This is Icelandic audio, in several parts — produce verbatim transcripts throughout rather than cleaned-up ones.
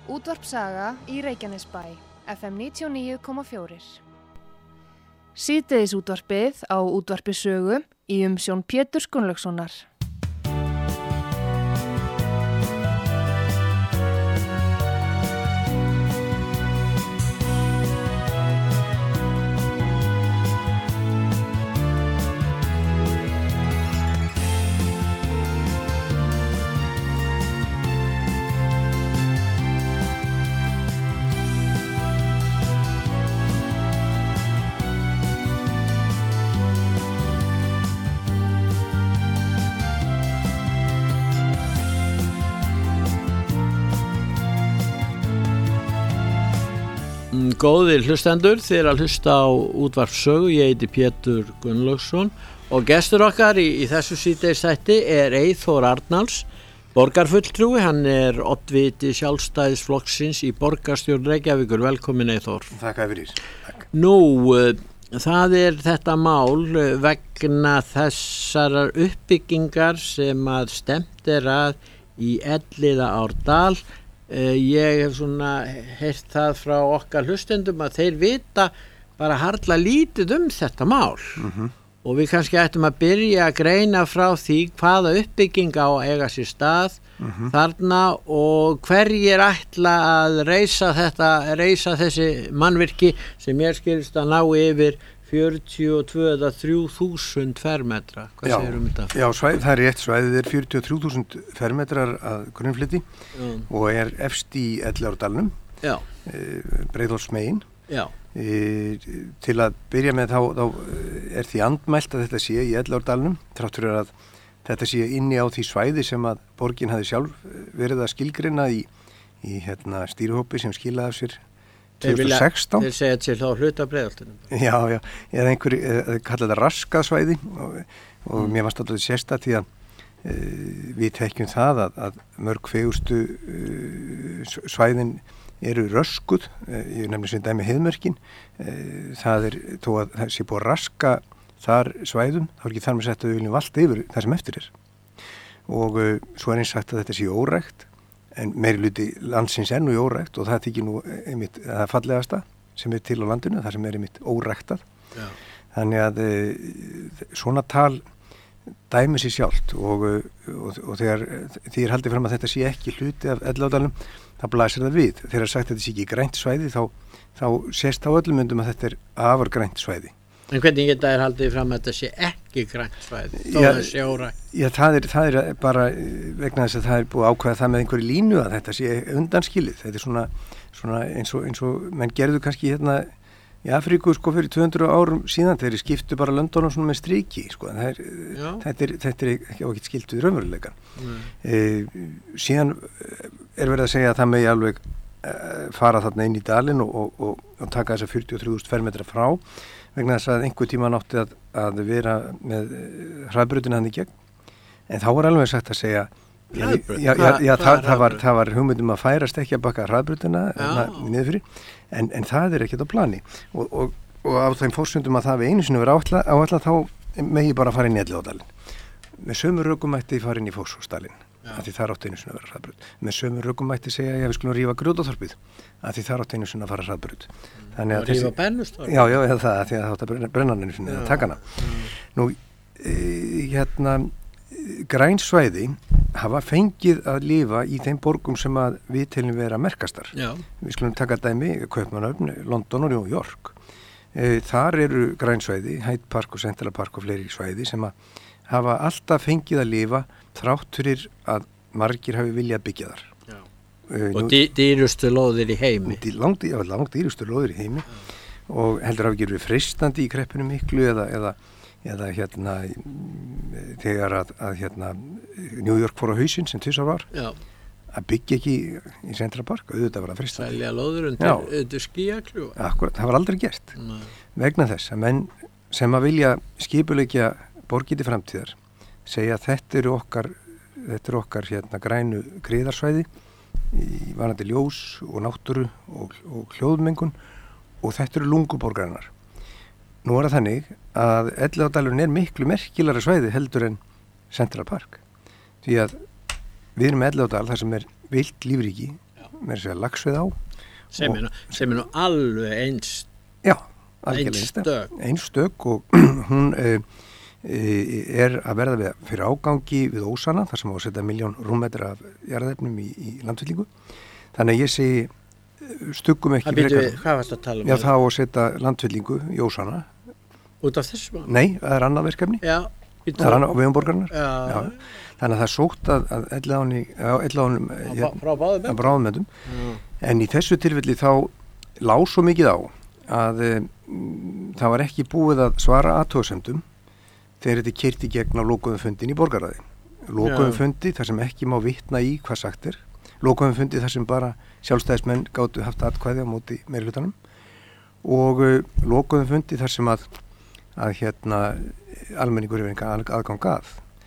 Útvarp Saga í Reykjanesbæ, F M níutíu og níu komma fjögur. Síðdegis útvarpið á Útvarpi Sögu í umsjón Péturs Gunnlaugssonar. Góðir hlustendur, þið er að hlusta á Útvarp Sögu, ég heiti Pétur Gunnlaugsson og gestur okkar í, í þessu síðdegisþætti er Eyþór Arnalds, borgarfulltrúi, hann er oddviti Sjálfstæðisflokksins í borgarstjórn Reykjavíkur. Velkomin Eyþór. Þakka fyrir. Takk. Nú, það er þetta mál vegna þessarar uppbyggingar sem að stefnt er að í Elliðaárdal. Ég hef svona heyrt það frá okkar hlustendum að þeir vita bara harla lítið um þetta mál mm-hmm. og við kannski ættum að byrja að greina frá því hvaða uppbygging á að eiga sér stað mm-hmm. þarna og hverjir ætla að reisa þetta, reisa þessi mannvirki sem ég skilst að ná yfir fjörutíu og tvö eða þrjú þúsund fermetra. Hvað já, segir um þetta? Já, svæð, það er rétt, svæðið er fjörutíu og þrjú þúsund fermetrar að grunnfleti mm. og er efst í Elliðaárdalnum, e, Breiðholtsmegin. E, til að byrja með þá, þá er því andmælt að þetta sé í Elliðaárdalnum, þrátt fyrir að þetta sé inni á því svæði sem að borgin hafi sjálf verið að skilgreina í, í hérna, stýrihópi sem skilaði af sér tvö þúsund og sextán. Þeir segja til þá hluta Breiðholtinu. Já, já, eða einhver, eða kalla þetta raskað svæði og, og mm. mér varst alltaf sérstætt því að e, við tekjum það að, að mörg fegurstu e, svæðin eru röskuð, e, ég er nefnilega sem dæmi heiðmörkin, e, það er, þó að það sé búið að raska þar svæðum, þá er ekki þar með sett að við viljum valda yfir það sem eftir er. Og e, svo er eins sagt að þetta sé órækt, en meiri hluti landsins er nú í órækt og það þykir nú einmitt það fallegasta sem er til á landinu, það sem er einmitt óræktað. Já. Þannig að e, svona tal dæmi sér sjálft og, og, og þegar því er haldið fram að þetta sé ekki hluti af Elliðaárdalnum, það blasir það við. Þegar sagt að þetta sé ekki grænt svæði, þá, þá sést á öllum myndum að þetta er afar grænt svæði. En hvernig geta þér haldið fram að þetta sé ekki grænt svæði, þó já, það sé órækt? Já, það er, það er bara vegna þess að það er búið að ákveða það með einhverju línu að þetta sé undanskilið. Þetta er svona, svona eins, og, eins og menn gerðu kannski hérna í Afríku sko fyrir tvö hundruð árum síðan, þeir skiptu bara löndunum svona með striki, sko. Það er, þetta er, þetta er ekki ágætt skilt við raunveruleikann. E, síðan er verið að segja að það megi alveg e, fara þarna inn í dalinn og, og, og, og taka þessa fjörutíu og þrjú þúsund fermetra frá vegna þess að einhver tíma nátti að, að vera með hraðbrautina hann í gegn. En þá var alveg sagt að segja, já, já, já, já það, það, var, það var hugmyndum að færast ekki að baka hraðbrautina niður fyrir, en, en það er ekkert á plani. Og, og, og á þeim forsöndum að það við einu sinni verið áætlað, þá megi bara fara inn í Elliðaárdalinn. Með sömu rökum mætti fara inn í Fossvogsdalinn, af því þar átti einu sinni að vera hraðbraut. Með sömu rökum mætti segja að við skulum rífa Grjótaþorpið, af því þar átti einu sinni að fara hraðbraut. Þannig að rífa Bennustorg? Já, já, eða það, af því að það átti að brenna einu sinni að taka hana. Nú, e, hérna, grænsvæði hafa fengið að lifa í þeim borgum sem að við teljum vera merkastar. Já. Við skulum taka dæmi, Kaupmannahöfn, London og New York. E, þar eru grænsvæði, Hyde Park og Central Park og fleiri svæði sem að hafa alltaf fengið að lifa þrátt fyrir að margir hafi viljað byggja þar. Já. Uh, og dý, dýrustu lóðir í heimi. Dý, langt, já, langt dýrustu lóðir í heimi Já. Og heldur hafi ekki verið freistandi í kreppinu miklu eða, eða, eða hérna þegar að, að hérna New York fór á hausinn sem tvisvar var Já. Að byggja ekki í Central Park, auðvitað var að freistandi. Sælja lóður undir, undir skíakljúa. Akkurat, það var aldrei gert. Nei. Vegna þess að menn sem að vilja skipuleggja borgið til framtíðar segja að þetta eru okkar þetta eru okkar hérna grænu griðarsvæði í varandi ljós og náttúru og, og hljóðmengun og þetta eru lunguborgarinnar. Nú er það þannig að Elliðaárdalurinn er miklu merkilegri svæði heldur en Central Park því að við erum með Elliðaárdal þar sem er vilt lífríki með þess að lagsveið á. Sem er, sem er nú alveg einst, já, einstök. einstök og hún e, e, er að verða við, fyrir ágangi við Ósana, þar sem á að setja miljón rúmmetra af jarðefnum í, í landfyllingu. Þannig að ég segi stuggum ekki frekar. Hvað varst að tala um? Já, það á að setja landfyllingu í Ósana. Út af þessu mann? Nei, það er annað verkefni. Já. Það er annað á vegum borgarinnar. Já. Já. Þannig að það er sótt að, að elláðunum hérna, frá bráðumöndum. En í þessu tilfelli þá lá svo mikið á að um, það var ekki búið að svara athugasemdum þegar þetta keyrt í gegn á lokuðum fundin í borgarráði. Lokuðum fundi þar sem ekki má vitna í hvað sagt er. Lokuðum fundi þar sem bara sjálfstæðismenn gátu haft atkvæði á móti meirihlutanum og uh, lokuðum fundi þar sem að, að hérna almenningur hefur enga aðgang að.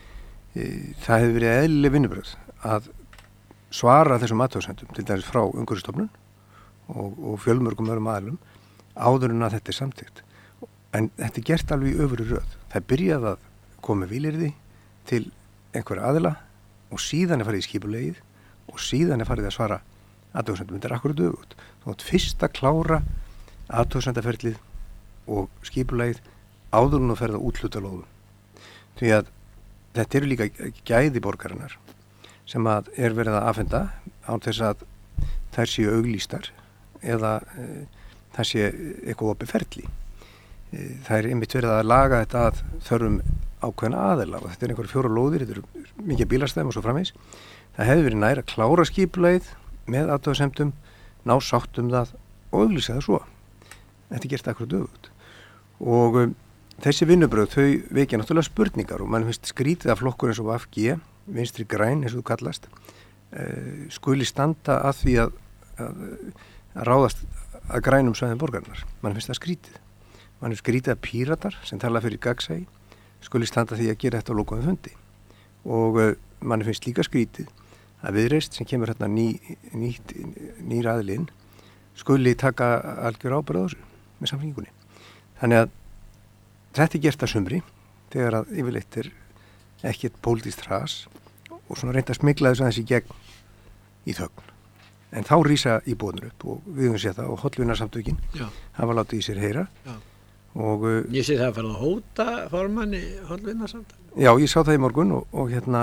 E, það hefur verið eðlileg vinnubrögð að svara þessum athugasemdum, til dæmis frá Umhverfisstofnun og, og fjölmörgum öðrum aðilum áður en að þetta er samþykkt. En þetta er gert alveg í öfru röð. Það byrjaði að koma vilyrði til einhverja aðila og síðan er farið í skipulegið og síðan er farið að svara athugasemdum. Þetta er akkurat öfugt. Þú átt fyrst að klára athugasemdaferlið og skipulegið áður en að ferða útluta lóðum. Því að þetta eru líka gæði borgarinnar sem að er verið að afhenda án þess að þær séu auglýstar eða e, það sé eitthvað opið ferli. E, það er einmitt verið að laga þetta að þörfum ákveðna aðila og þetta er einhverjum fjóra lóðir, þetta eru mikið bílastæðum og svo framvegis. Það hefði verið nær að klára skipulagið með athugasemdum, ná sátt um það og auglýsa það svo. Þetta er gert akkurat öfugt. Og um, þessi vinnubrögð, þau vekja náttúrulega spurningar og mann finnst skrítið að flokkur eins og V G, vinstri græn eins og þú kallast, uh, skuli standa að því að, að, að ráðast að grænum svæðum borgarinnar. Mann finnst það skrítið. Mann finnst skrítið að píratar sem tala fyrir gagsæi skuli standa því að gera þetta á lokuðum fundi. Og uh, mann finnst líka skrítið að Viðreisn sem kemur hérna ný, nýtt, nýr aðilinn skuli taka algjör ábyrgð á þessu með samfélkingunni. Þannig að þetta er gert að sumri þegar að yfirleitt er ekkert pólitískt hras og svona reynda að smygla þess aðeins í gegn í þögn. En þá rísa íbúðnir upp og við höfum séð það og hollvinarsamtökin hafa látið í sér heyra. Já. Og, ég sé það að fara að hóta formanni hollvinarsamtökin. Já, ég sá það í morgun og, og hérna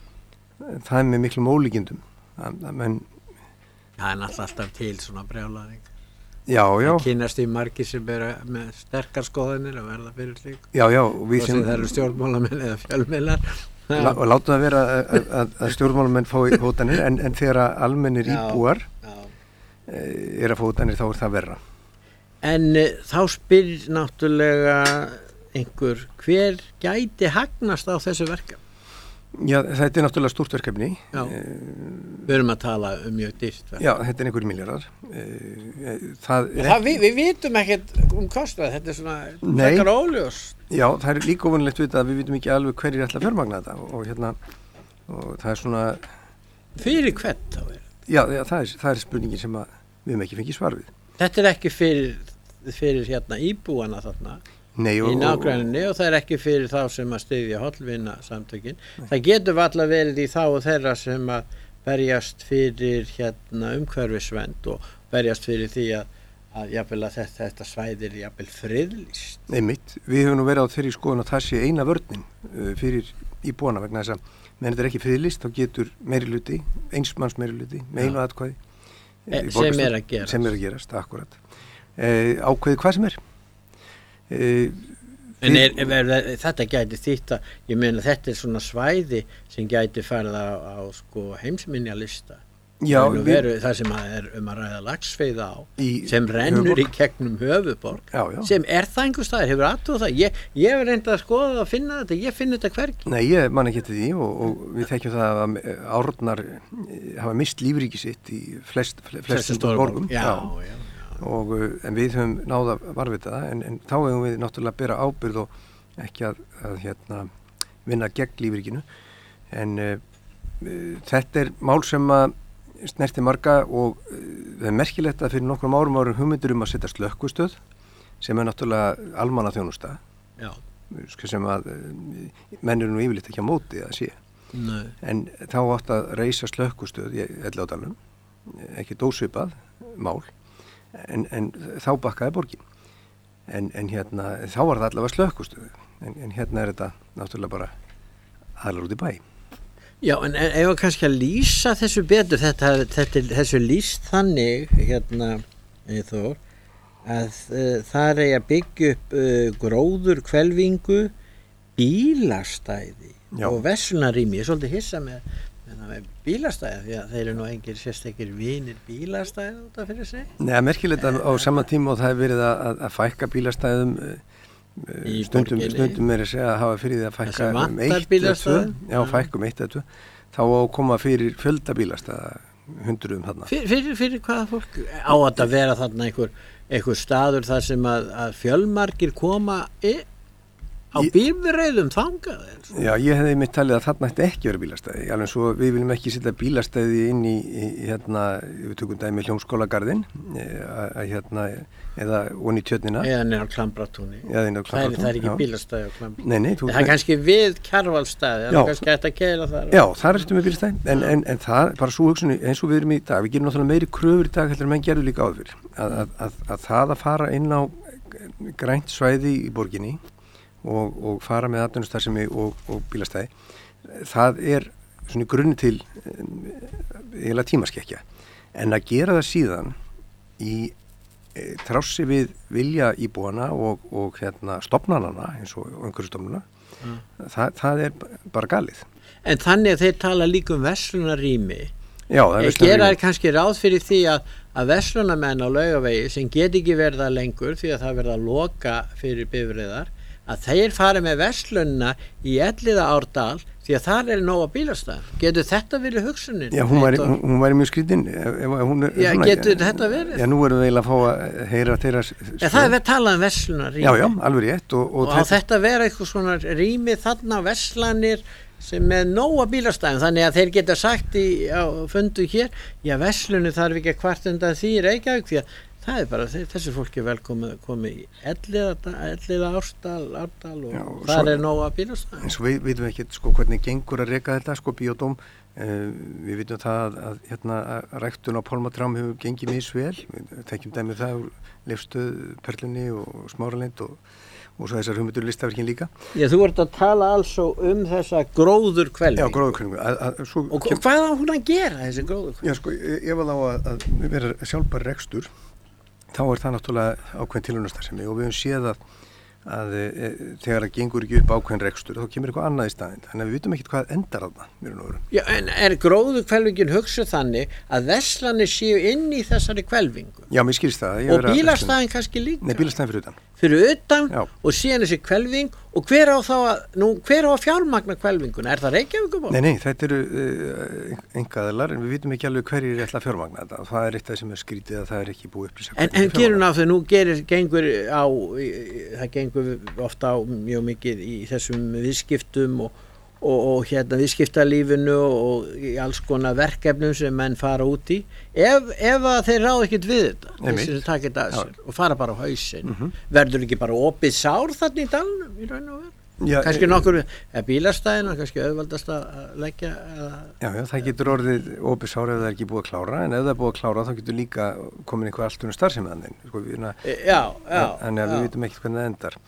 það er með miklum ólíkindum. Men, það er náttúrulega alltaf til svona brjálæðing. Já, já. Það kynast í margir sem eru með sterkar skoðanir að verða fyrir slík. Já, já. Og við sem það eru stjórnmálamenn eða fjölmiðlar. La, og látum það vera að, að, að stjórnmálamenn fái hótanir en, en þegar almennir já, íbúar já. er að fá hótanir þá er það verra. En e, þá spyr náttúrulega einhver hver gæti hagnast á þessu verkefni? Já, þetta er náttúrulega stórt verkefni. Já, við erum að tala um mjög dýrt verkefni. Já, þetta er einhverjir milljarðar. Það er það, við, við vitum ekkert um kostnað, þetta er svona frekar óljóst. Já, það er líka óvanlegt við að við vitum ekki alveg hverjir ætla að fjármagna þetta og, og hérna, og það er svona... Fyrir hvern þá er þetta? Já, já það, er, það er spurningin sem að við höfum ekki fengið svar við. Þetta er ekki fyrir, fyrir hérna íbúana þarna? Nei, og, í nágræninni og það er ekki fyrir þá sem að styðja hollvinna samtökin. Það getur alltaf verið í þá og þeirra sem að berjast fyrir hérna umhverfisvernd og berjast fyrir því að, að, jafnvel að þetta, þetta svæði er jafnvel friðlýst. Nei mitt, við höfum nú verið á þeirri skoðun að það sé eina vörnin uh, fyrir íbúana vegna þess að menn þetta er ekki friðlýst þá getur meirihluti, einsmanns meirihluti, með einu atkvæði e, sem er að gerast. Sem er að gerast, akkurat. E, ákveði hvað sem er. Uh, en er, er, er, þetta gæti þýtt að ég meina þetta er svona svæði sem gæti farið á, á sko, heimsminjalista já, veru, það sem að er um að ræða laxveiða á í sem rennur höfuborg. Í gegnum höfuborg já, já. Sem er það einhver staðar, hefur aðtóð það ég, ég hef reyndað að skoða að finna þetta ég finn þetta hvergi. Nei, ég man ekki til því og, og við þekkjum það að árnar hafa mist lífríki sitt í flest, flestum borgum já, já, já. Og, en við höfum náða varvita það en, en þá hefum við náttúrulega að bera ábyrgð og ekki að, að hérna, vinna gegn lífríkinu en uh, þetta er mál sem að snerti marga og uh, það er merkilegt að fyrir nokkrum árum árum hugmyndir um að setja slökkvistöð sem er náttúrulega almannaþjónusta sem að uh, menn eru nú yfirleitt ekki á móti að sé. Nei. En þá átt að reisa slökkvistöð í Elliðaárdalnum ekki dósvipað mál, en, en þá bakkaði borgin. En, en hérna, þá var það allavega slökkustöðu, en, en hérna er þetta náttúrulega bara aðlar út í bæ. Já, en ef að kannski að lýsa þessu betur, þetta, þetta þessu lýst þannig, hérna, Eyþór, að uh, það er að byggja upp uh, gróður hvelfingu, bílastæði Já. og verslunarrými. Ég er svolítið hissa með, með, með bílastæði, því að þeir eru nú engir sérstakir vinir bílastæði út af fyrir sig. Nei, merkilegt að á sama tíma og það hefur verið að, að fækka bílastæðum, stundum, stundum er að segja að hafa fyrir því að fækka um eitt eða tvö, já, fækka um eitt eða tvö, þá á að koma fyrir fjölda bílastæða, hundruðum þarna. Fyrir, fyrir, fyrir hvaða fólk á að vera þarna einhver, einhver staður þar sem að, að fjölmargir koma í, á bílreiðum þangað? Já, ég hefði mitt talið að þarna ætti ekki vera bílastæði, alveg svo við viljum ekki setja bílastæði inn í, í hérna, við tökum dæmi Hljómskálagarðinn, að hérna, eða onni í Tjörnina. Eða neina á Klambratúni. Eða neina á Klambratúni. Það er ekki bílastæði á Klambratúni. Nei, nei. Þú, það er kannski við Kjarvalsstaði, það er kannski hægt að keyra þar. Já, þar ertu með bílastæði, en, en, en það, bara svo hugsunni, eins og við erum í dag, við gerum náttúrulega meiri kröfur í dag heldur en menn gerðu líka áður fyrir, að, að, að, að það að fara inn á grænt svæði í borginni og, og fara með atvinnustarfsemi og, og bílastæði, það er svona grunni til eiginlega tímaskekkja, en að gera það síðan í e, trássi við vilja íbúana og, og hérna stofnanana eins og umhverfisstofnana, mm. það, það er bara galið. En þannig að þeir tala líka um verslunarrými. Já, það er verslunarrými. Gera kannski ráð fyrir því að, að verslunarmenn á Laugavegi sem get ekki verða lengur því að það verða að loka fyrir bifreiðar, að þeir fara með verslunna í Elliðaárdal því að þar er nóga bílastæð. Getur þetta verið hugsunin? Já, hún væri, hún væri mjög skrýtin. Já, getur þetta verið? Já, nú erum við eiginlega að fá að heyra þeirra... Ja, það er verið að tala um verslunarrými. Já, já, alveg rétt. Og, og, og á þetta vera eitthvað svona rými þarna verslanir sem með nóga bílastæðum, þannig að þeir geta sagt í á fundu hér, já, verslunni þarf ekki að kvartenda því í Reykjavík því að það er bara, þessi fólki er velkomið að koma í Elliða Árdal, Árdal og já, og þar svo, er nóga bílastæðum. En svo við vitum ekki sko, hvernig gengur að reka þetta, sko, Bíódóm, uh, við vitum það að, að, hérna, að ræktun á pálmatrám hefur gengið misvel, við tekjum dæmið það úr Leifsstöð, Perlunni og Smáralind og, og svo þessar hugmyndur listaverkin líka. Já, þú ert að tala also um þessa gróðurhvelfingu. Já, gróðurhvelfingu. Og kem... hvað á hún að gera þessi gróðurhvelfingu? Já, sko, ef að á að, að vera sjálfbær rekstur, þá er það náttúrulega ákveðin tilraunastarfsemi og við höfum séð að, að e, þegar það gengur ekki upp ákveðin rekstur þá kemur eitthvað annað í staðinn, þannig að við vitum ekkert hvað endar þarna. Já, en er gróðurhvelfingin hugsuð þannig að verslanir séu inn í þessari hvelfingu? Já, mér skilst það. Og bílastæðin kannski líka? Nei, bílastæðin fyrir utan. Fyrir utan Já. Og síðan þessi hvelfing og hver á þá að, nú, hver á að fjármagna hvelfinguna? Er það Reykjavíkurborg? Nei, nei, þetta eru uh, engaðilar en við vitum ekki alveg hverjir er ætla að fjármagna þetta og það er eitt af sem er skrítið að það er ekki búið upplýsa. En, en gerur ná þegar nú gerir, gengur á, það gengur ofta á mjög mikið í þessum viðskiptum og Og, og hérna viðskiptalífinu og í alls konar verkefnum sem menn fara út í ef, ef að þeir ráð ekkert við þetta þess að taka þetta að sér og fara bara á hausinn mm -hmm. verður ekki bara opið sár þarna í dalnum í raun og veru Já, kannski e, nokkur e, bílastæðina kannski auðvaldast að leggja eða... Já, já, það getur orðið opið sár ef það er ekki búið að klára en ef það er búið að klára þá getur líka komin einhver allt unni starfsemi að þeim sko, e, Já, já Þannig að við vitum ekkert hvernig það endar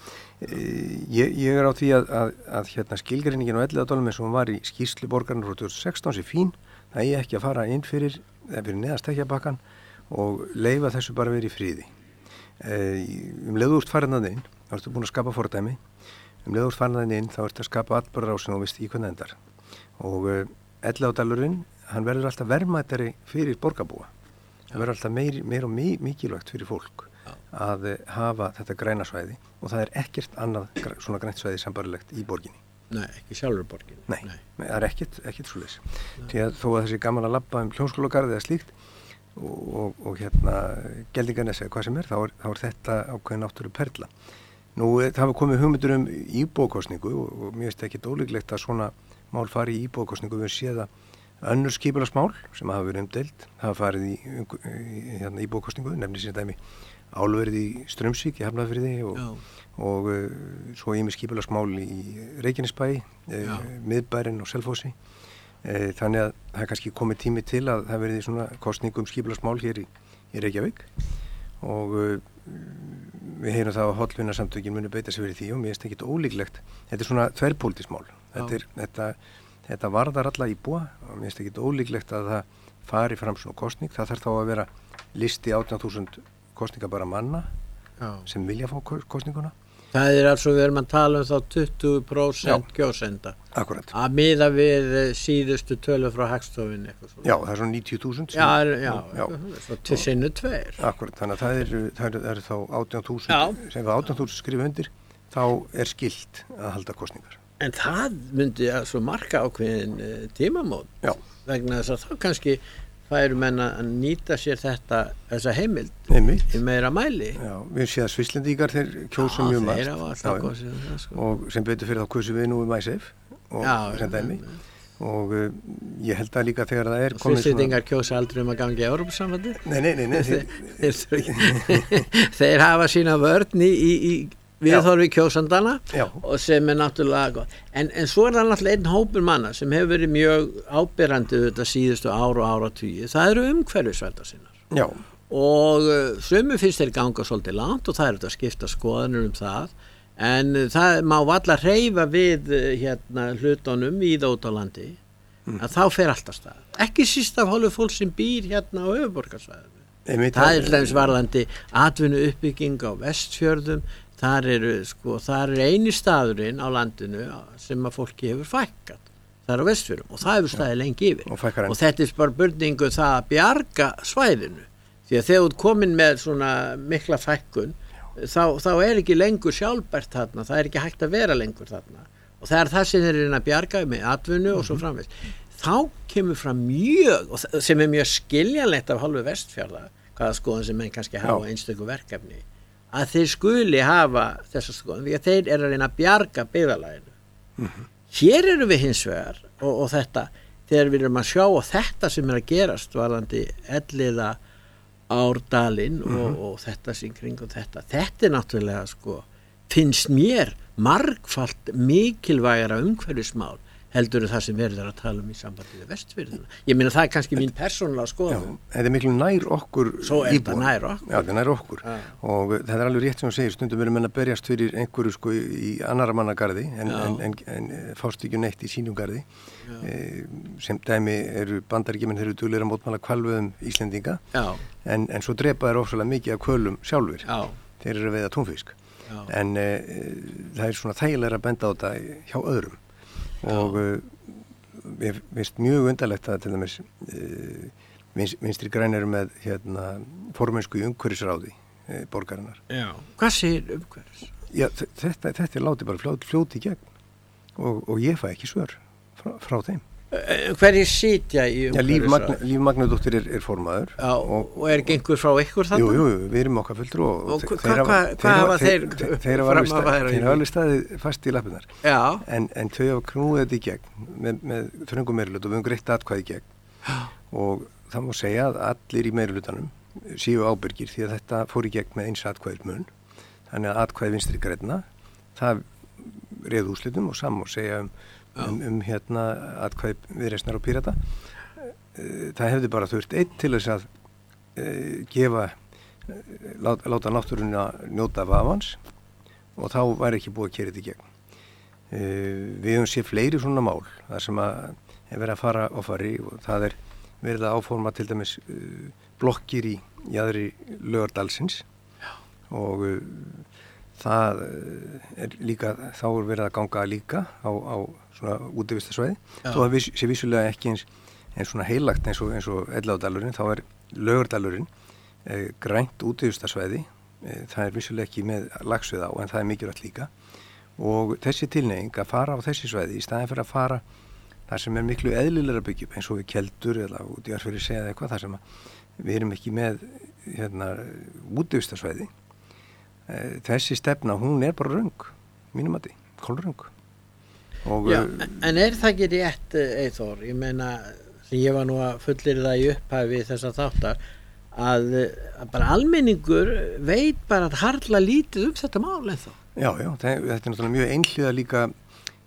Ég, ég er á því að, að, að hérna, skilgreiningin á Elliðaárdalnum eins og hún var í skýrslu borgarinnar frá tvö þúsund og sextán sé fín, það eigi ekki að fara inn fyrir, fyrir neðast Stekkjarbakkann og leyfa þessu bara verið í friði. E, um leiðúrt farinnaðin inn, þá ertu búin að skapa fordæmi, um leiðúrt farinnaðin inn þá ertu að skapa atburðarásin og veist í hvernig endar. Og e, Elliðaárdalurinn, hann verður alltaf verðmættari fyrir borgarbúa, hann verður alltaf meir, meir og meir, mikilvægt fyrir fólk að hafa þetta græna svæði og það er ekkert annað svona grænt svæði sambarlegt í borginni. Nei, ekki sjálfur borginni. Nei, Nei. það er ekkert, ekkert svoleiðis. Því að þó að þessi gaman að labba um Hljómskálagarð eða slíkt og, og, og hérna Geldinganes eða hvað sem er, þá er, þá er þetta ákveðin náttúru perla. Nú, það hafa komið hugmyndur um íbúakosningu og, og mér finnst ekki ólíklegt að svona mál fari í íbúakosningu. Við séð að önnur skipulagsmál sem hafa verið umdeild hafa farið í, í hérna, íbúakosningu, nefnir sér dæmi álverið í Straumsvík í Hafnarfirði og, og uh, svo ýmis skipulagsmál í Reykjanesbæ, uh, Miðbærin og Selfossi. e, þannig að það er kannski komið tími til að það verði svona kosning um skipulagsmál hér í, í Reykjavík og e, við heyrum það að hollvinarsamtökin muni beita sig fyrir því og mér finnst ekki ólíklegt. Þetta er svona þverpólitískt mál. Þetta, er, þetta, þetta varðar alla íbúa og mér finnst ekki ólíklegt að það fari fram svona kosning. Það þarf þá að vera listi átján þúsund kosningabara manna Já. Sem vilja fá kosninguna. Það er altså við erum að tala um þá tuttugu prósent kjósenda. Akkurat. Að miða við síðustu tölu frá Hagstofunni. Já, það er svona níutíu þúsund. Já, já, já. Svo til sinni tveir. Akkurat, þannig að það eru, það eru, það eru þá átján þúsund, sem við átján þúsund skrifa undir, þá er skylt að halda kosningar. En það myndi að svo marka ákveðin tímamót. Já. Vegna þess að þá kannski færu menn að nýta sér þetta, þessa heimild Einmitt. Í meira mæli. Já, við séum að Svisslendingar þeir kjósa mjög margt. Já, þeir hafa alltaf kosið um það, sko. Og sem betur fyrir þá kjósum við nú um MySafe og já, sem dæmi. Og uh, ég held að líka þegar það er komið svona... Svisslendingar kjósa aldrei um að gangi í Evrópusambandið? Nei, nei, nei. nei þeir, þeir, þeir hafa sína vörn í... í, í viðhorfi kjósandana Já. Og sem er náttúrulega gott. En, en svo er það náttúrulega einn hópur manna sem hefur verið mjög áberandi þetta síðustu ár og áratugi. Það eru umhverfisverndar sinnar. Já. Og uh, sömu finnst þeir ganga svolítið langt og það er þetta að skipta skoðanir um það. En uh, það má varla hreyfa við uh, hérna hlutunum í Þóttalandi mm. að þá fer alltaf stað. Ekki síst af hálfu fólk sem býr hérna á höfuðborgarsvæðinu. Það er hljóðins varðandi atvinnu uppbygging á Vestfjörðum. Þar eru, sko, þar er eini staðurinn á landinu sem að fólki hefur fækkat. Það er á Vestfjörðum og það hefur staðið lengi yfir. Og, og þetta er bara börningu það að bjarga svæðinu. Því að þegar þú ert komin með svona mikla fækkun, þá, þá er ekki lengur sjálfbært þarna, það er ekki hægt að vera lengur þarna. Og það er það sem þeir eru að bjarga með atvinnu og svo framvegis. Þá kemur fram mjög, og sem er mjög skiljanlegt af hálfu Vestfjarða, hvaða skoðan sem menn kannski hafa einstöku verkefni, að þeir skuli hafa þessa skoðan því að þeir eru að reyna að bjarga byggðarlaginu. Mm-hmm. Hér eru við hins vegar og, og þetta, þegar við erum að sjá og þetta sem er að gerast varðandi Elliða Árdalinn mm-hmm. og, og þetta sem kringum þetta, þetta er náttúrulega sko, finnst mér margfalt mikilvægara umhverfismál heldur það sem verður að tala um í sambandi við Vestfjörðina. Ég meina það er kannski mín persónulega skoðun. Já, þetta er miklu nær okkur Svo er þetta nær okkur. Já, þetta er nær okkur. Já. Og það er alveg rétt sem þú segir, stundum verður menn að berjast fyrir einhverju sko í annara manna garði en, en, en, en fást ekki neitt í sínum garði. E, sem dæmi eru bandaríkjumenn þeir eru duglegir að mótmæla hvalveiðum Íslendinga en, en svo drepa þeir ofsalega mikið af hvölum sjálfur. Já. Þeir eru að veiða túnfisk. Já. En e, það er svona þægilega að benda á þetta hjá öðrum. Og uh, ég finnst mjög undarlegt að til dæmis uh, vinstri grænir með hérna, formennsku í umhverfisráði uh, borgarinnar. Já. Hvað segir umhverfis? Já, þetta, þetta er látið bara fljóti, fljóti í gegn og, og ég fæ ekki svör frá, frá þeim. Hverjir sitja í umhverfisráði? Já, Líf Magnúsdóttir er, er formaður. Já, og, og er ekki einhver frá ykkur þarna? Jú, jú, við erum okkar fulltrú og, og hvað hva, hva hafa þeir þeir hafa alveg staðið fast í lappirnar. Já. En, en þau hafa knúið þetta í gegn með, með þröngum meirihluta og við höfum greitt atkvæði í gegn. Já. Og það má segja að allir í meirihlutanum séu ábyrgir því að þetta fór í gegn með eins atkvæðis mun. Þannig að atkvæði vinstri grænna, það réð úrslitum og saman má segja um Um, um hérna atkvæði Viðreisnar og Pírata. Það hefði bara þurft einn til þess að uh, gefa uh, láta, láta náttúruna njóta vafans og þá væri ekki búið að keyra þetta í gegn. Uh, við höfum séð fleiri svona mál þar sem að er verið að fara á fari og það er verið að áforma til dæmis uh, blokkir í jaðri Laugardalsins og uh, það er líka, þá er verið að ganga líka á, á svona útivistarsvæði. Þó að viss, sé vissulega ekki eins, eins svona heilagt eins og, eins og Elliðaárdalurinn, þá er Laugardalurinn eh, grænt útivistarsvæði. Eh, það er vissulega ekki með lagsveið á, en það er mikilvægt líka. Og þessi tilneying að fara á þessi svæði í staðin fyrir að fara þar sem er miklu eðlilegra byggjum, eins og við Keldur eða út í Arfeyri segja eitthvað, þar sem við erum ekki með hérna, útivistarsvæði. Þessi stefna, hún er bara röng, mínum að því, kolröng. Og, Já, en er það ekki rétt, Eyþór, ég meina, sem ég var nú að fullir það í upphæfi þessa þáttar, að, að bara almenningur veit bara að harla lítið um þetta mál eða þá? Já, já, það, þetta er náttúrulega mjög einhliða líka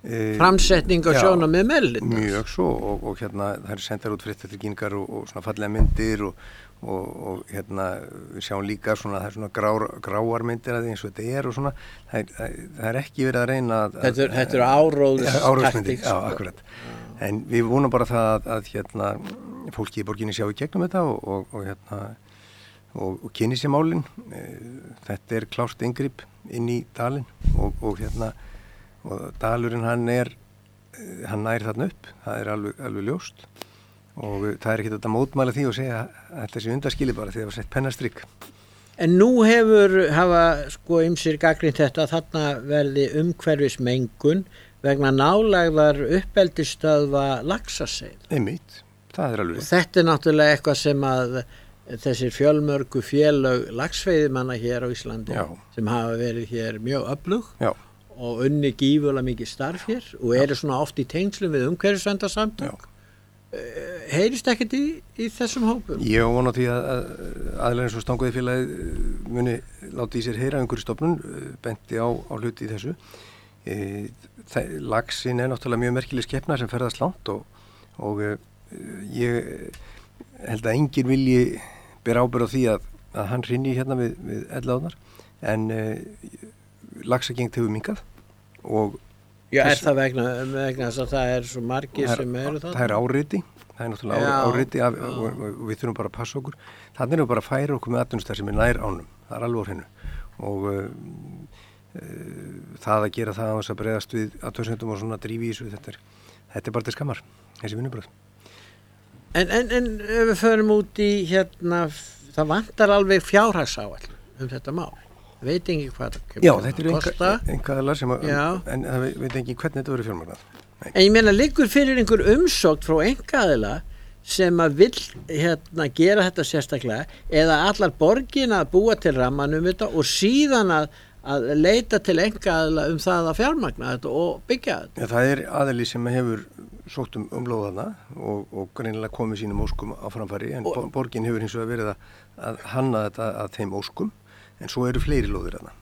framsetning og sjóna með meðlita. Mjög svo og, og hérna það er sendar út fréttatilkynningar og, og svona fallega myndir og, og, og hérna við sjáum líka svona það er svona grár, gráar myndir að því eins og þetta er og svona það er, það, það er ekki verið að reyna að, Þetta er, þetta er áróðs áróðsmyndir, já, akkurat en við vonum bara það að, að hérna fólki í borginni sjá í gegnum þetta og, og, og hérna og, og kynni sér málin þetta er klárt inngrip inn í dalinn og, og hérna og dalurinn hann er hann nær þarna upp, það er alveg, alveg ljóst og það er ekki þetta mótmæla því og segja að þetta sé undaskili bara því að það var sett pennastrykk. En nú hefur hafa sko ymsir gagnrýnt þetta að þarna verði umhverfismengun vegna nálægðar uppeldisstöðva laxaseiða. Einmitt, það er alveg. Og þetta er náttúrulega eitthvað sem að þessir fjölmörgu félög laxveiðimanna hér á Íslandi Já. Sem hafa verið hér mjög öflug. Já. Og unni gífulega mikið starf hér og eru svona oft í tengslum við umhverfisverndarsamtök. Heyrist ekkert í, í þessum hópum? Ég vona því að, að aðlega eins og stanguði félagi muni láti í sér heyra einhverju stofnun, benti á, á hluti í þessu. E, það, laxinn er náttúrulega mjög merkileg skepna sem ferðast langt og, og e, ég held að enginn vilji bera ábyrgð á því að, að hann hrynni hérna við, við elláðnar en e, laxagengt hefur minkað og Já, er það vegna, vegna þess að það er svo margir er, sem eru það? Það er áreiti, það er náttúrulega já, áreiti af, og, og, og við þurfum bara að passa okkur. Þannig erum við bara að færa okkur með atvinnustar sem er nær ánum, það er alveg á hreinu og uh, uh, það að gera það á þess að bregðast við atvinnusendum og svona drífi í þessu, þetta er, þetta er bara til skammar, þessi vinnubröð. En, en, en ef við förum út í hérna, það vantar alveg fjárhagsáætlun um þetta mál. Veit ekki hvað það kemur Já, þetta eru einhverjaðlar sem að, en það veit ekki hvernig þetta verður fjármagnað. En ég meina, liggur fyrir einhver umsókn frá einhverjaðla sem að vill hérna gera þetta sérstaklega eða allar borgin að búa til ramman um þetta og síðan að, að leita til einhverjaðla um það að fjármagna þetta og byggja þetta? Já, það er aðili sem hefur sótt um umlóðana og, og greinilega komið sínum óskum á framfæri en og, borgin hefur hins vegar verið að, að hanna þetta að þeim óskum. En svo eru fleiri lóðir þarna.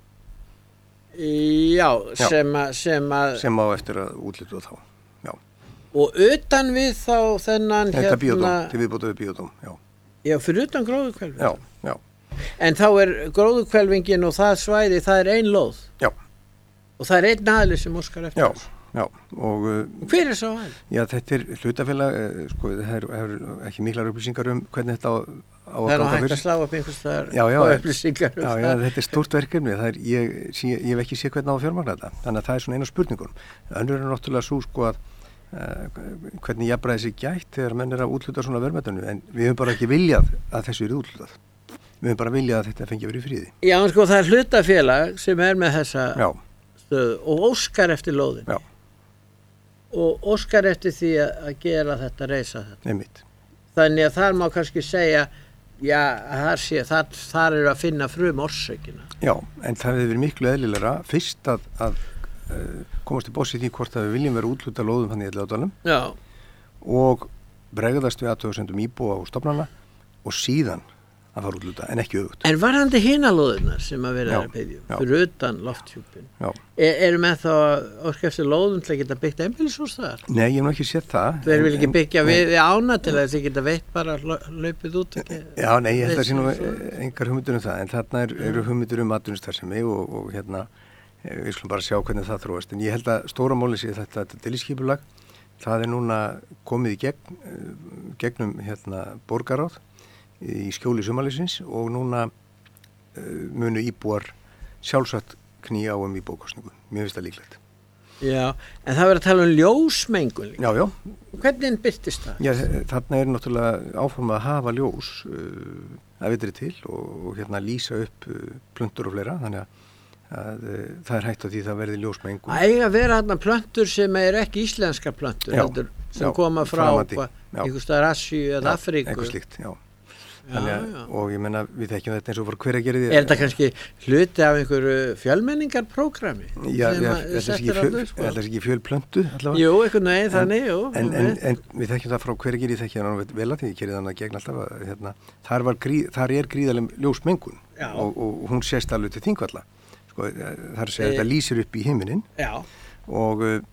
Já, Já. Sem, a, sem að... Sem á eftir að útluta þá, já. Og utan við þá þennan Þetta hérna... Bíódóm, til viðbóta við bíódóm, já. Já, fyrir utan gróðurhvelfing. Já, já. En þá er gróðurhvelfingin og það svæði, það er ein lóð. Já. Og það er einn aðli sem óskar eftir þessu. Já, já. Og... Hver er svo aðli? Já, þetta er hlutafélag, sko, það er, er ekki miklar upplýsingar um hvernig þetta á... Það er nú hægt að slá upp einhvers þar og upplýsingar. Já, já, þetta er stórt verkefni. Það er, ég, ég, ég hef ekki séð hvernig á að fjármagna þetta. Þannig að það er svona einu spurningun. Önnur er náttúrulega svo sko að uh, hvernig jafnræði sig gætt þegar menn er að útluta svona verðmætanu. En við höfum bara ekki viljað að þessu er útlutað. Við höfum bara viljað að þetta fengi að vera í fríði. Já, en sko það er hlutafélag sem er með þessa já. Stöðu og óskar eftir lóðin. Já. Og óskar eftir því að gera þetta, reisa þetta. Einmitt. Þannig að þar má kannski segja Já, þar, sé, þar, þar eru að finna frum orsökina. Já, en það hefur verið miklu eðlilegra fyrst að, að uh, komast til bósi því hvort að við viljum vera útluta lóðum hann í Elliðaárdalnum og bregðast við athugasemdum íbúa og stofnana og síðan að fara útluta, en ekki öfugt. En varðandi hina lóðunar sem að vera að byggja fyrir utan lofthjúpin, er, eru með þá óska eftir lóðum til að geta byggt einbýlishús þar? Nei, ég hef nú ekki séð það. Þeir vil ekki byggja en, við ána til að þess að geta veitt bara hlaupið út? Ekki, já, nei, ég held að sé nú engar hugmyndur um það, en þarna er, eru hugmyndur um atvinnustarfsemi og, og hérna, við skulum bara sjá hvernig það þróast. En ég held að stóra máli sé þetta, þetta deiliskipulag, það er núna komið í gegn, gegnum hérna, borgaráð í skjóli sumarliðsins og núna uh, munu íbúar sjálfsagt knýja á um íbúakostningu. Mér finnst það líklegt. Já, en það verður að tala um ljósmengun líka. Já, já. Hvernig byrtist það? Já, þarna er náttúrulega áformað að hafa ljós uh, að vitri til og, og hérna lýsa upp uh, plöntur og fleira, þannig að, að uh, það er hægt að því það verði ljósmengun. Það eiga að vera þarna plöntur sem er ekki íslenska plöntur, já, heldur, sem já, koma frá einhvers staðar Asíu eða Afríku. Eitthvað slíkt, já. Þannig að, já, já. Og ég menna, við þekkjum þetta eins og fyrir hver að gera því. Er þetta kannski hluti af einhverju fjölmenningarprógrami? Já, þetta er ekki fjölplöntu allavega. Jú, eitthvað nei, þannig, jú. En, en, en við þekkjum það frá hver að gera því, þekkjum það vel að því, ég gerði þannig gegn alltaf að hérna, þar, grí, þar er gríðarlega ljósmengun og, og hún sést alveg til Þingvalla. Sko, þar segir e... þetta lýsir upp í himinin og uh,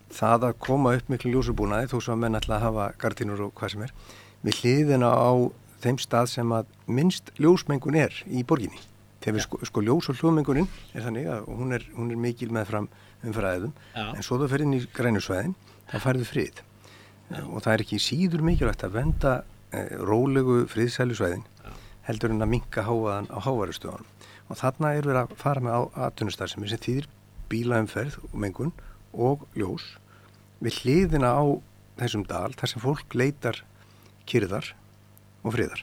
það að koma upp miklu ljósabúnaði þó svo að menn ætla að hafa gardínur og hvað sem er við hliðina á þeim stað sem að minnst ljósmengun er í borginni. Þegar við sko, sko ljós og hljóðmengunin er þannig að hún er, hún er mikil með fram umfæraðum en svo þú fer inn í grænusvæðin þá færðu frið Já. Og það er ekki síður mikilvægt að venda eh, rólegu friðsælusvæðin heldur en að minka háaðan á hávarustöðunum og þarna er verið að fara með atvinnustarfsemi sem þýðir bílaumferð og mengun og ljós við hliðina á þessum dal þar sem fólk leitar kyrðar og friðar.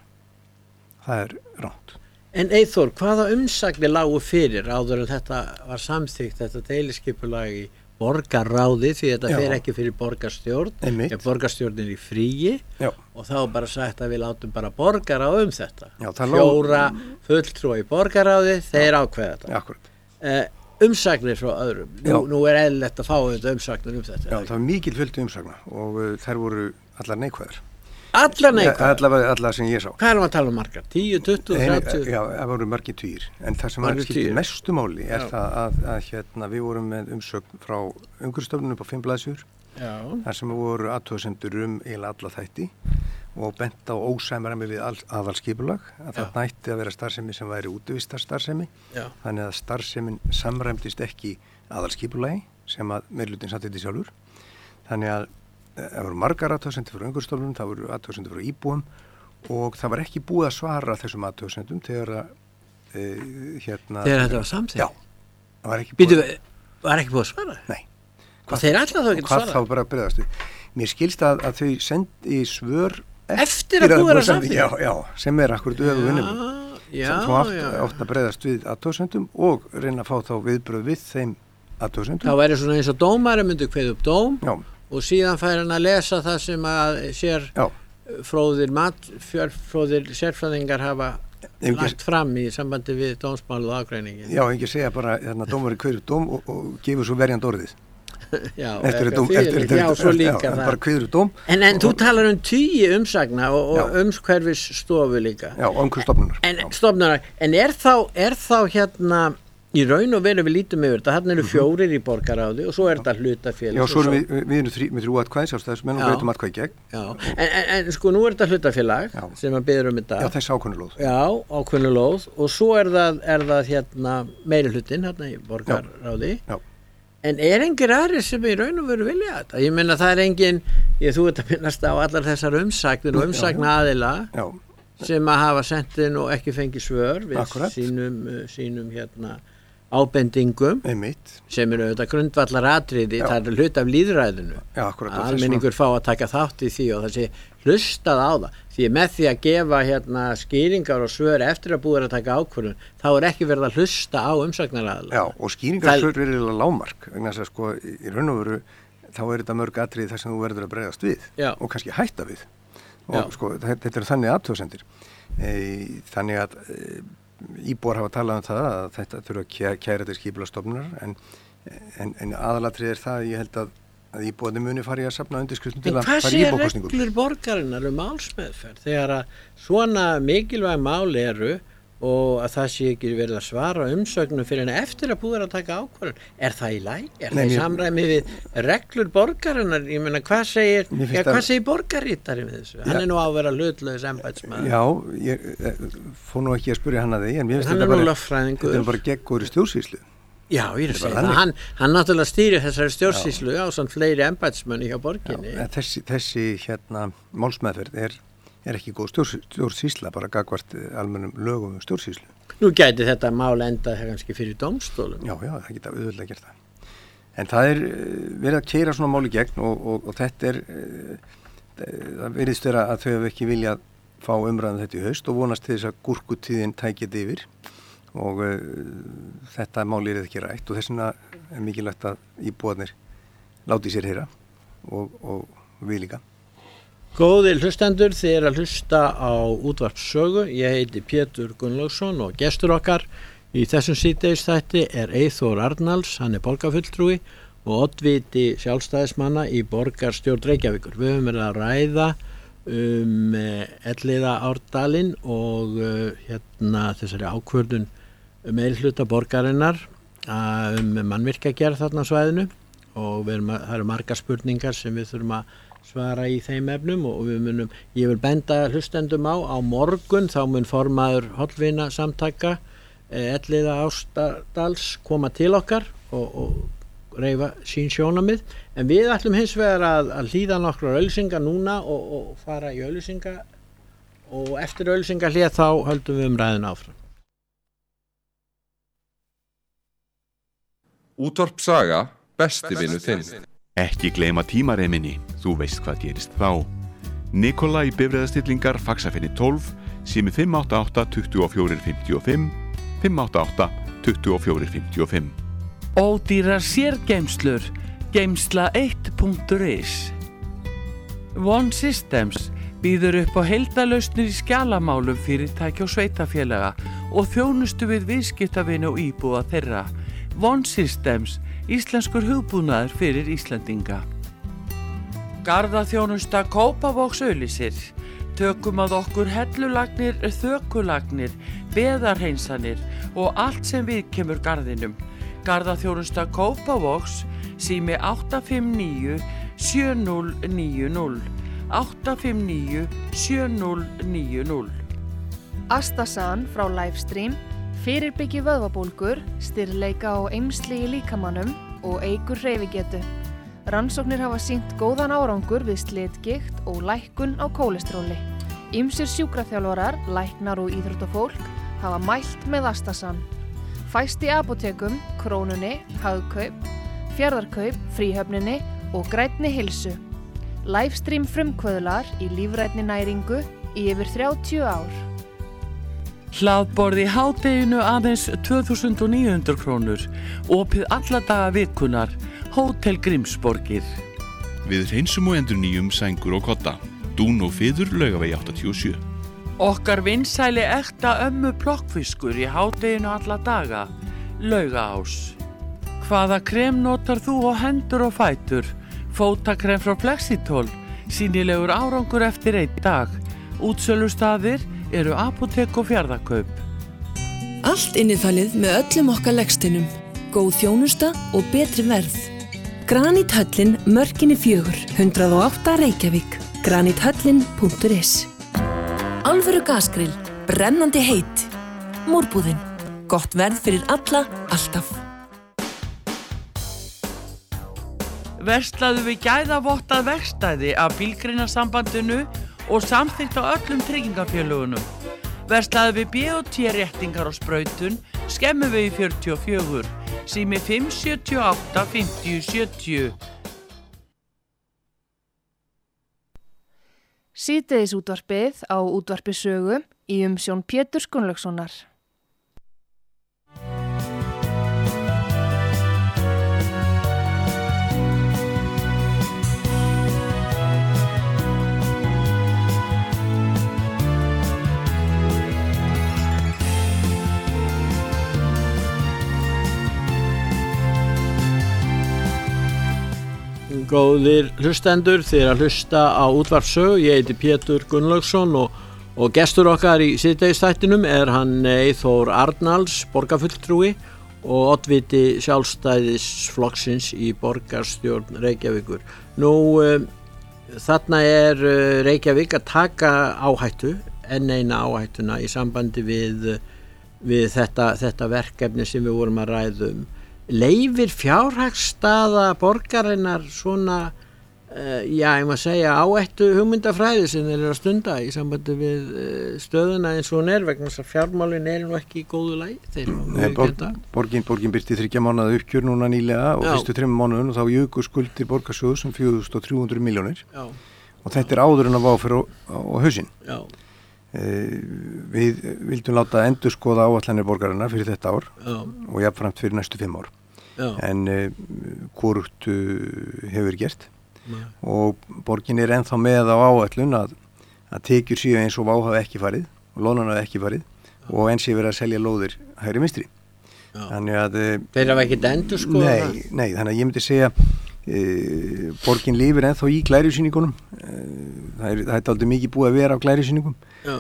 Það er ránt. En Eyþór, hvaða umsagnir lágu fyrir áður en þetta var samþykkt, þetta deiliskipulag í borgarráði því þetta Já. Fer ekki fyrir borgarstjórn, ef borgarstjórn er í fríi Já. Og þá er bara sagt að við látum bara borgarráð um þetta. Já, Fjóra lá... fulltrúa í borgarráði, þeir ákveða þetta. Já, akkurat. Eh, umsagnir frá öðrum, nú, nú er eðlilegt að fá þetta umsagnir um þetta. Já, það var mikil fjöldi umsagna og uh, þær voru allar neikvæðar. Allar neikvæðar? Allar, allar sem ég sá. Hvað erum við að tala um margar? tíu, tuttugu, þrjátíu? Já, það voru margir tugir. En það sem var skipt mestu máli er Já. Það að, að hérna, við vorum með umsögn frá umhverfisstofnun upp á fimm blaðsíður. Þar sem voru athugasemdir um eiginlega alla þætti og bent á ósamræmi við aðalskipulag. Að það nætti að vera starfsemi sem væri útivistarstarfsemi. Þannig að starfsemin samræmdist ekki aðalskipulagi sem að meirihlutin satt þetta sjálfur. Þannig að það voru margar athugasemdir frá umhverfisstofnun, það voru athugasemdir frá íbúum og það var ekki búið að svara þessum athugasemdum þegar að e, hérna... Þegar þetta var samþykkt? Já. Það var ekki búið... Býtu, var ekki búið að svara? Nei. Hvað þeir alltaf þá ekki svara? Hvað þá bara að bregðast við? Mér skilst að, að þau sendi svör eftir að búið að samþykkt? Já, já, sem er akkurat öfu vinnum. Já, já. Svo átt að bregðast við athugasemdum og reyna að fá þá viðbröð við þeim athugasemdum. Það væri svona eins og dómari myndi kveða upp dóm. Já. Og síðan fær hann að lesa það sem að sér Já. fróðir mat, fjörfróðir sérfræðingar hafa lagt fram í sambandi við dómsmálu og afgreiningin. Já, ekki segja bara þarna dómari kveður dóm og, og gefur svo verjand orðið. Já, eftir dóm, eftir, eftir, já, svo líka já, það. Bara kveður dóm. En, en þú talar um tíu umsagna og, og umhverfisstofu líka. Já, og umhverfisstofnunar. En, stofnunar. En er þá, er þá hérna í raun og veru við lítum yfir þetta, hann eru fjórir í borgaráði og svo er þetta hlutafélag. Já, svo erum við, við erum þrý, með þrjú atkvæði sjálfstæðismenn og breytum atkvæði gegn. Já, en, en, en sko nú er þetta hlutafélag Já. Sem að biður um þetta. Já, þessi ákveðnu lóð. Já, ákveðnu lóð og svo er það, er það hérna meiri hlutin hérna í borgaráði. Já. Já. En er engir aðrir sem í raun og veru vilja þetta? Ég meina það er engin, ég þú ert að minnast á allar þessar umsagnir og umsagna aðila Já. Sem að hafa sendin og ekki fengi svör við Akkurat. sínum, sínum hérna ábendingum Einmitt. Sem eru auðvitað grundvallar atriði, það er hlut af lýðræðinu Já, akkurat, almenningur fá að taka þátt í því og það sé hlustað á það því með því að gefa hérna skýringar og svör eftir að búið að taka ákvörðun þá er ekki verið að hlusta á umsagnaraðila. Já, og skýringar og svör verið lágmark vegna þess að sko í raun og veru þá er þetta mörg atriði þar sem þú verður að bregðast við Já. Og kannski hætta við og Já. Sko þetta er þannig athugasemdir e, þannig að e, íbúar hafa talað um það að þetta þurfa að kæra til skipulagsstofnunar en, en, en aðalatrið er það ég held að, að íbúarnir muni fari að safna undirskriftum til að fara í íbúarkosningum. En hvað sé reglur borgarinnar um málsmeðferð þegar að svona mikilvæg mál eru og að það sé ekki verið að svara umsögnum fyrir en eftir að búið að taka ákvörðun? Er það í lagi? Er Nei, það í samræmi við reglur borgarinnar? Ég meina, hvað segir, ja, hvað segir borgarritari við þessu? Ja. Hann er nú á að vera hlutlaus embættismaður. Já, ég fór nú ekki að spyrja hann að því, en mér finnst þetta bara, þetta er bara gegn góðri stjórnsýslu. Já, ég er að segja það. Hann, hann náttúrulega stýrir þessari stjórnsýslu á svona fleiri embættismenni hjá borginni. Já, þessi, þessi hérna, málsmeðferð er er ekki góð stjórn, stjórnsýsla bara gagvart almennum lögum um stjórnsýslu. Nú gæti þetta mál enda kannski fyrir dómstólum. Já, já, það geta auðvitað gert það. En það er verið að keyra svona máli gegn og, og, og þetta er það virðist vera að þau hefur ekki viljað fá umræðan þetta í haust og vonast til þess að gúrkutíðin tækið yfir og uh, þetta máli er ekki rætt og þess vegna er mikilvægt að íbúarnir láti sér heyra og, og við líka. Góðir hlustendur, þið er að hlusta á útvarpssögu. Ég heiti Pétur Gunnlaugsson og gestur okkar í þessum síðdegisþætti er Eyþór Arnalds, hann er borgarfulltrúi og oddviti sjálfstæðismanna í borgarstjórn Reykjavíkur. Við höfum verið að ræða um Elliða Árdalinn og uh, hérna þessari ákvörðun meirihluta borgarinnar um mannvirkjagerð þarna á svæðinu og við erum að, það eru margar spurningar sem við þurfum að svara í þeim efnum og við munum, ég vil benda hlustendum á, á morgun þá mun formaður Hollvina samtaka Elliða Ástadals koma til okkar og, og reyfa sín sjónamið, en við ætlum hins vegar að, að hlýða nokkrar auglýsingar núna og, og fara í auglýsingar og eftir auglýsingar hlýða þá höldum við umræðin áfram. Útvarp Saga, besti vinur þinn. Ekki gleyma tímareiminni, þú veist hvað gerist þá. Nikola í bifreiðastillingar Faxafenni tólf, sími fimm átta átta, tuttugu og fjögur, fimmtíu og fimm, fimm átta átta, tuttugu og fjögur, fimmtíu og fimm. Ódýrar sérgeymslur, geymsla eitt punktur is. One Systems býður upp á heildalausnir í skjalamálum fyrirtæki og sveitafélaga og þjónustu við viðskiptavini og íbúa þeirra. One Systems, íslenskur hugbúnaður fyrir Íslendinga. Garðaþjónusta Kópavogs auglýsir. Tökum að okkur hellulagnir, þökulagnir, beðarhreinsanir og allt sem við kemur garðinum. Garðaþjónusta Kópavogs, sími átta fimm níu, sjö núll níu núll, átta fimm níu, sjö núll níu núll. Astasan frá Livestream fyrirbyggi vöðvabólgur, styrleika og eymsli í líkamannum og eykur hreyfigetu. Rannsóknir hafa sýnt góðan árangur við slitgigt og lækkun á kólesteróli. Ýmsir sjúkraþjálfarar, læknar og íþróttafólk hafa mælt með Astasan. Fæst í apótekum, Krónunni, Hagkaup, Fjarðarkaup, Fríhöfninni og Grænni heilsu. Livestream frumkvöðlar í lífrænni næringu í yfir þrjátíu ár. Hlaðborð í hádeginu aðeins tvö þúsund níu hundruð krónur, opið alla daga vikunar, Hótel Grímsborgir. Við hreinsum og endurnýjum sængur og kodda. Dún og fiður Laugavegi áttatíu og sjö. Okkar vinsæli ekta ömmu plokkfiskur í hádeginu alla daga, Laugaás. Hvaða krem notar þú á hendur og fætur? Fótakrem frá Flexitol, sýnilegur árangur eftir einn dag. Útsölustaðir eru apótek og Fjarðarkaup. Allt innifalið með öllum okkar legsteinum, góð þjónusta og betri verð. Granithöllin Mörkinni fjögur, hundrað og átta Reykjavík, granithöllin punktur is. Alvöru gasgrill, brennandi heit. Múrbúðin, gott verð fyrir alla, alltaf. Verslaðu við gæðavottað verkstæði af Bílgreinasambandinu og samþykkt á öllum tryggingafélögunum. Verslaðu við B og T réttingar og sprautun, Skemmuvegi fjörutíu og fjögur, sími fimm sjötíu og átta, fimmtíu sjötíu. Síðdegis útvarpið á útvarpi Sögu í umsjón Péturs Gunnlaugssonar. Góðir hlustendur, þið er að hlusta á útvarpssögu. Ég heiti Pétur Gunnlaugsson og, og gestur okkar í síðdegisþættinum er hann Eyþór Arnalds, borgarfulltrúi og oddviti sjálfstæðisflokksins í borgarstjórn Reykjavíkur. Nú, um, þarna er uh, Reykjavík að taka áhættu, enn eina áhættuna í sambandi við, við þetta, þetta verkefni sem við vorum að ræða um. Leifir fjárhagsstaða borgarinnar svona, uh, já, ég maður segja, áættu hugmyndafræði sem þeir eru að stunda í sambandi við uh, stöðuna eins og hún er vegna þess að fjármálin er nú ekki í góðu lagi. Nei, borg, borgin, borgin byrti þriggja mánaða uppgjör núna nýlega og já. Fyrstu þremur mánuðum og þá jöku skuldir borgarsjóðs um fjögur þúsund þrjú hundruð milljónir já. Og þetta er áður en að vá fyrir á, á hausinn. Já. Uh, við vildum láta endurskoða áætlanir borgarinnar fyrir þetta ár já. Og jafnframt fyrir næstu fimm ár. Já. En uh, hvorugt uh, hefur gert Nei. Og borgin er ennþá með á áætlun að, að tekjur síðan eins og vá hafa ekki farið og lónan hafa ekki farið Já. Og eins ég verið að selja lóðir hægri vinstri. Þannig að uh, þeir hafa ekkert endur sko. Nei, nei, þannig að ég myndi segja e, borgin lifir ennþá í glærisýningunum, e, það er, það er aldrei mikið búið að vera á glærisýningum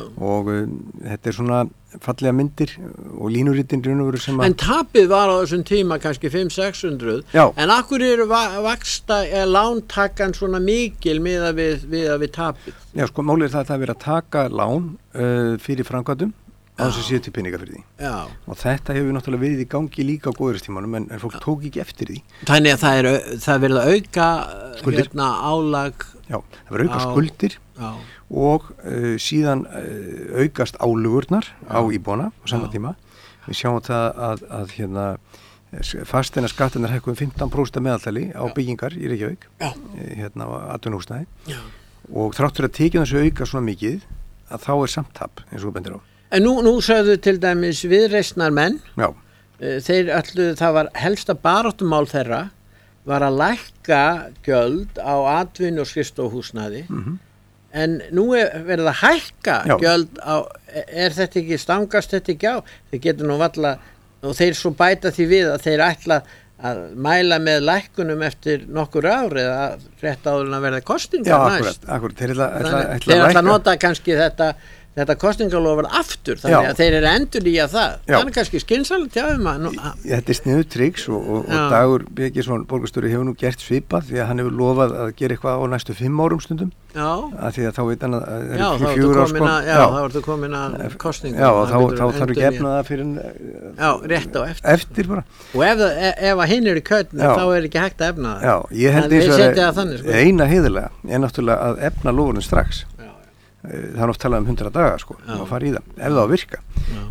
og e, þetta er svona fallega myndir og línuritin sem En tapið var á þessum tíma kannski fimm til sex hundruð, Já. en akkur eru va vaksta eða lántakan svona mikil miða við, við að við tapið? Já, sko, málið er það að það er verið að taka lán uh, fyrir framkvæmdum á þess að séu til peninga fyrir því. Já. Og þetta hefur náttúrulega verið í gangi líka á góðuristímanum en, en fólk tók ekki eftir því. Þannig að það er, það er verið að auka Skuldir. hérna álag. Já, það verið auka á, skuldir já. og uh, síðan uh, aukast álugurnar á íbúana á sama tíma. Við sjáum það að, að hérna fasteina skattinnar hækkuð um fimmtán prósent meðaltali á byggingar í Reykjavík, Já. hérna á atvinnuhúsnæði. Já. Og þráttur að tekið þessu auka svona mikið að þá er samtap eins og bendir á. En nú, nú sagðu til dæmis viðreisnar menn, Já. þeir allu, það var helsta baráttumál þeirra var að lækka gjöld á atvinnu og skrifstofuhúsnæði, Mm-hmm. en nú er verið að hækka Já. gjöld á, er þetta ekki, stangast þetta ekki á? Þeir getur nú valla, og þeir svo bæta því við að þeir ætla að mæla með lækkunum eftir nokkur ár eða rétt áður en að verða kostingar Já, næst. akkurat, akkurat. Þeir ætla, ætla, Þannig, ætla þeir ætla að lækka- nota kannski þetta þetta kostingalofur aftur, þannig Já. að þeir eru endur í að það. Já. Þannig kannski skynsalegt hjá þeim að nú, Þetta er sniðu triks og, og, og Já. Dagur Birgisson borgarstjóri hefur nú gert svipað því að hann hefur lofað að gera eitthvað á næstu fimm árum stundum já, að því að þá veit hann að það já, eru þá ertu fjögur ár, komin að, já, Já. þá ertu komin að kostingum. Já, og þá, Það getur þá þarf ekki endurnýjað. efna það fyrir Já, rétt á eftir. eftir bara. Og ef, það- e- ef að hinn er í kautinu, Já. þá er ekki hægt að efna það. Já, ég held En við eins og setjum það þannig, sko. eina heiðilega er náttúrulega að efna lofurinn strax. Já, Það er oft talað um hundra daga sko, Já. og fara í það, ef það á að virka.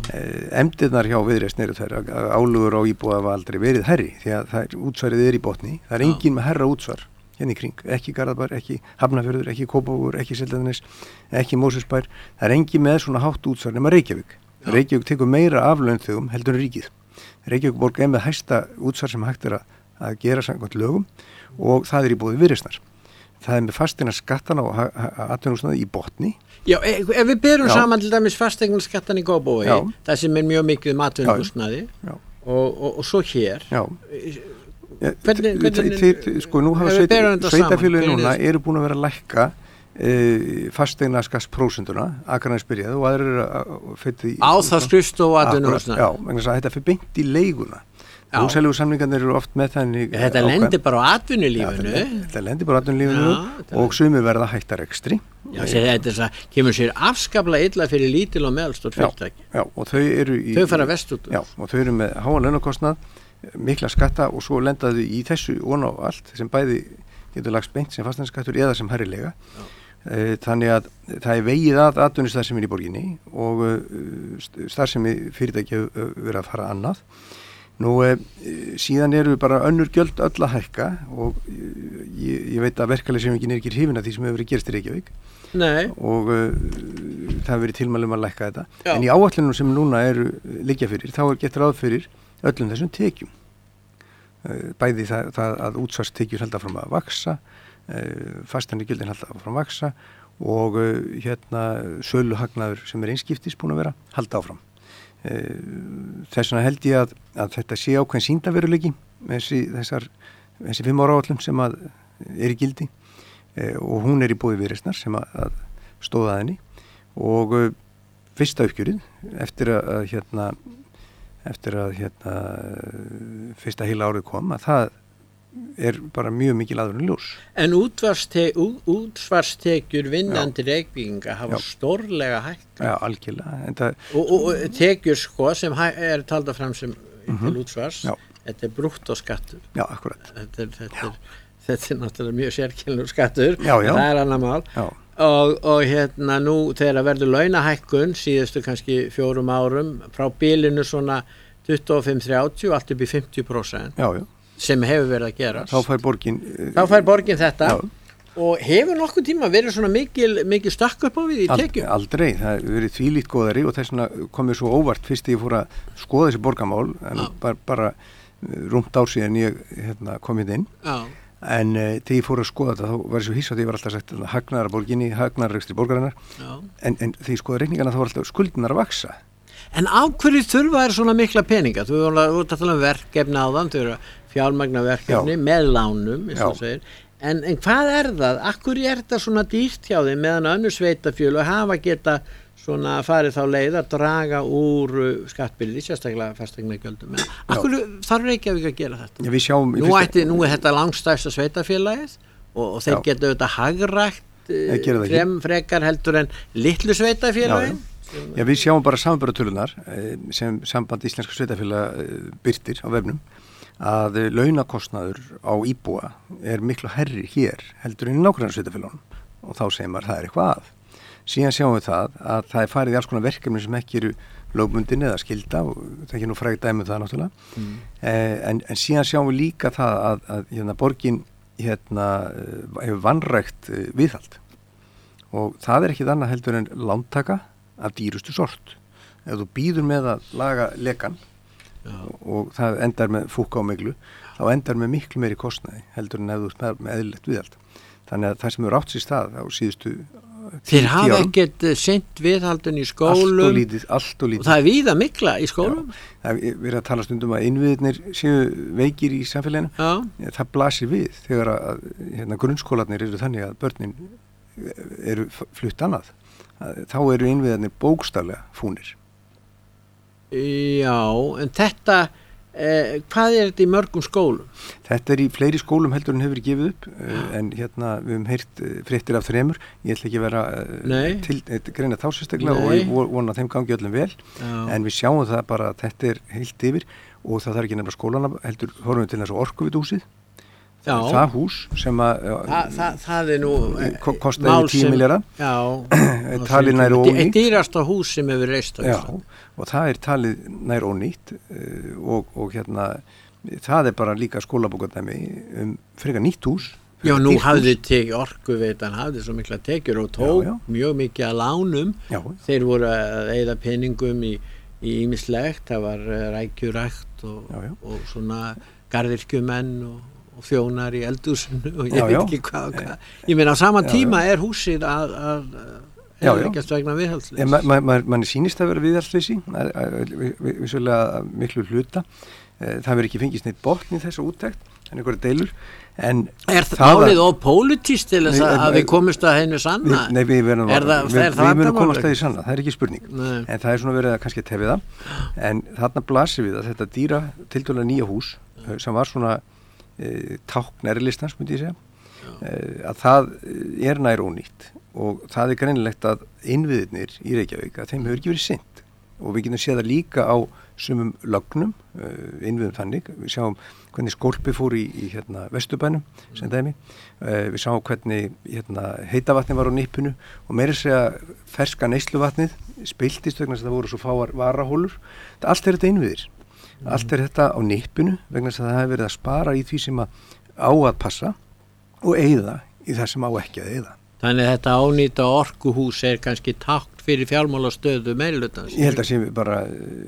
Emdirnar hjá viðreisn eru þær að að álugur á íbúa hafa aldrei verið herri því að það er, útsvarið er í botni, það er Já. engin með herra útsvar hérna í kring, ekki Garðabær, ekki Hafnarfjörður, ekki Kópavogur, ekki Seltjarnarnes, ekki Mosfellsbær, það er engin með svona hátt útsvar nema Reykjavík. Já. Reykjavík tekur meira af launþegum heldur en ríkið. Reykjavík borg er með hæsta útsvar sem hægt er að, að gera samkvæmt lögum og það er í búið viðreisnar. Það er með fastina skattana og atvinnúsnaði í botni. Já, e- ef við berum Já. saman til dæmis fasteignaskattan í Kópavogi, Já. það sem er mjög mikið um atvinnuhúsnæði Já. og, og, og svo hér, Já. Ja, Hvernig- hvernig- þeir, þeir, sko nú hafa ef við sveit, berum þetta saman, sveitafélögin hvernig núna er- eru búin að vera að lækka e, fasteignaskattsprósentuna, Akranæsbyrjað og aðrir eru að fyrir á það skrifstofu atvinnuhúsnæði. Já, vegna þess að þetta fyrir beint í leiguna. Já. Húsælegu samlingarnir eru oft með þannig Þetta ákvæð- lendir bara á Já, atvinnulífinu. þetta, þetta lendir bara á atvinnulífinu Já, þetta- og sumir verða hættar ekstri. Já, sér, þetta er svo, kemur sér afskaplega illa fyrir lítil og meðalstór Já, fyrirtæki. já, og þau eru í, Þau fara vest út. Já, og þau eru með háan launakostnað, mikla skatta og svo lenda þau í þessu og á allt sem bæði getur lagst beint sem fasteignaskattur eða sem hærrilega. E, þannig að það er vegið að atvinnustarfsemi í borginni og uh, starfsemi fyrirtæki hefur verið að fara annað. Nú e, síðan eru bara önnur gjöld öll að hækka og ég, ég veit að verkalýðshreyfingin er ekki hrifin af því sem hefur verið gerst í Reykjavík. Nei, Og uh, það hefur verið tilmælum að lækka þetta. Já. En í áætlunum sem núna eru liggja fyrir, þá er gett ráð fyrir öllum þessum tekjum. Uh, bæði það, það að útsvarstekjur halda fram að vaksa, uh, fasteigngjöldin halda fram að vaksa og uh, hérna söluhagnaður sem er einskiptis búin að vera halda áfram. Uh, þess vegna held ég að, að þetta sé ákveðin sýndaveruleiki þessi, þessar, þessi fimm ára áætlun sem að er í gildi. Eh, og hún er í bóði viðreisnar sem að, að stóða að henni og uh, fyrsta uppgjörið eftir að, að hérna eftir að hérna fyrsta heila árið kom að það er bara mjög mikil aðurinn ljós. en útvarste, ú, útsvarstekjur vinnandi reykbygginga hafa Já. stórlega hækka. Já, algjörlega. En það, Og, og, og tekjur sko sem hæ, er talda fram sem til útsvars, Já. þetta er brúttóskattur. já, akkurat. Þetta er, þetta er, þetta er náttúrulega mjög sérkennur skattur, Já, já. það er annar mál. Já, Og, og hérna nú þegar verður launahækkun síðustu kannski fjórum árum frá bilinu svona tuttugu og fimm til þrjátíu allt upp í fimmtíu prósent já, já. sem hefur verið að gerast. Þá fær borgin uh, Þá fær borgin þetta Já. og hefur nokkuð tíma verið svona mikil, mikil stakk upp á við í ald, tekjum. aldrei. Það hefur verið þvílíkt góðari og þess vegna kom mér svo óvart fyrst þegar ég fór að skoða þessi borgamál en Já. bara, bara uh, rúmt ár síðan ég hérna, kom hérna inn. Já, En uh, þegar ég fór að skoða þetta þá var ég svo hissa að ég var alltaf sagt hagnaðar borginni, hagnaðarrekstri borgarinnar já. en, en þegar ég skoða reikningana þá var alltaf skuldinar að vaksa. En á hverju þurfa er svona mikla peninga? Þú voru að tala um verkefni á þann, þau eru að fjármagna verkefni Já. með lánum, eins og Já. segir. En, en hvað er það? Akkur er þetta svona dýrt hjá þeim meðan önnur sveitafjölu hafa geta svona farið þá leið að draga úr uh, skattbyrði, sérstaklega fasteignagjaldum. En akkur þarf Reykjavík að gera þetta? Já, við sjáum... Nú, ætti, nú er þetta langstærsta sveitafélagið og, og þeir Já. geta auðvitað hagrækt Þeir gera það frem, frekar heldur en litlu sveitafélagin. Já, já. Já, við sjáum bara samanbaratölunar sem samband íslenska sveitafélag birtir á vefnum að launakostnaður á íbúa er miklu herri hér heldur en í nákvæmlega sveitafélagunum og þá segir maður það er eitthvað að. Síðan sjáum við það að það er farið í alls konar verkefni sem ekki eru lögbundin eða skilda og það er ekki nú frægt dæmi um það náttúrulega mm. eh, en, en síðan sjáum við líka það að, að hérna, borgin hérna, hefur vanrægt eh, viðhald og það er ekki annað heldur en lántaka af dýrustu sort. Ef þú býður með að laga lekan og, og það endar með fúka á miklu þá endar með miklu meiri kostnaði heldur en ef þú er með eðlilegt viðhald. Þannig að það sem eru átt sér stað á síðustu Þeir hafa ekkert sent viðhaldun í skólum allt og lítið, allt og lítið. Og það er víða mikla í skólum. Já, það er verið að tala stundum að innviðirnir séu veikir í samfélaginu. Já. Það blasir við þegar að hérna, grunnskólarnir eru þannig að börnin eru flutt annað. Þá eru innviðirnir bókstaflega fúnir. Já, en þetta Eh, hvað er þetta í mörgum skólum? Þetta er í fleiri skólum heldur en hefur gefið upp uh, en hérna við höfum heyrt uh, fréttir af þremur, ég ætla ekki að vera uh, til, uh, greina þá sérstaklega og ég vona að þeim gangi öllum vel Já. En við sjáum það bara að þetta er heilt yfir og það þarf ekki nefnilega skólana heldur horfum við til þessu Orkuvitahúsið það hús sem að Þa, það, það er nú kostaði tíu milljarða talið nær ónýtt eitt dýrasta hús sem hefur reist Já, og það er talið nær ónýtt og, og hérna það er bara líka skólabókardæmi um frekar nýtt hús Já, nú hafði tek, Orkuveitan hafði svo mikla tekjur og tók já, já. mjög mikið að lánum já. Þeir voru að eyða peningum í ýmislegt, það var rækjurækt og, já, já. og svona garðyrkjumenn og og þjónar í eldhúsinu og ég já, veit ekki hvað, hvað. Ég meina á sama já, tíma já. Er húsið að, að hefur ekki að stegna viðhaldsleysi. Ja, ma, ma, mann er sýnist að vera viðhaldsleysi, vissulega miklu hluta. Það verður ekki fengist neitt botn í þessu úttekt, en einhverja deilur. En er það málið og pólitískt til þess að, að við komumst að hennu sanna? Nei, við verðum er það, við, við, við verðum komast að því sanna, það er ekki spurning. Nei. En það er svona verið að kannski tefið það. En þarna blasir við að þetta dýra tiltölulega nýja hús sem var svona E, tákn erilistans myndi ég segja e, að það er nær ónýtt og það er greinilegt að innviðirnir í Reykjavík að þeim hefur ekki verið sinnt og við getum séð það líka á sumum lögnum e, innviðum þannig, við sjáum hvernig skólpi fór í, í hérna, Vesturbænum sem dæmi, e, við sjáum hvernig hérna, heitavatni var á nippinu og meira segja ferska neysluvatnið spiltist vegna þess að það voru svo fáar varahólur, allt er þetta innviðir Mm. Allt er þetta á nippinu vegna þess að það hefur verið að spara í því sem að á að passa og eyða í það sem á ekki að eyða. Þannig að þetta ánýta orkuhús er kannski tákn fyrir fjármálastöðu meirihlutans. Ég held að sé bara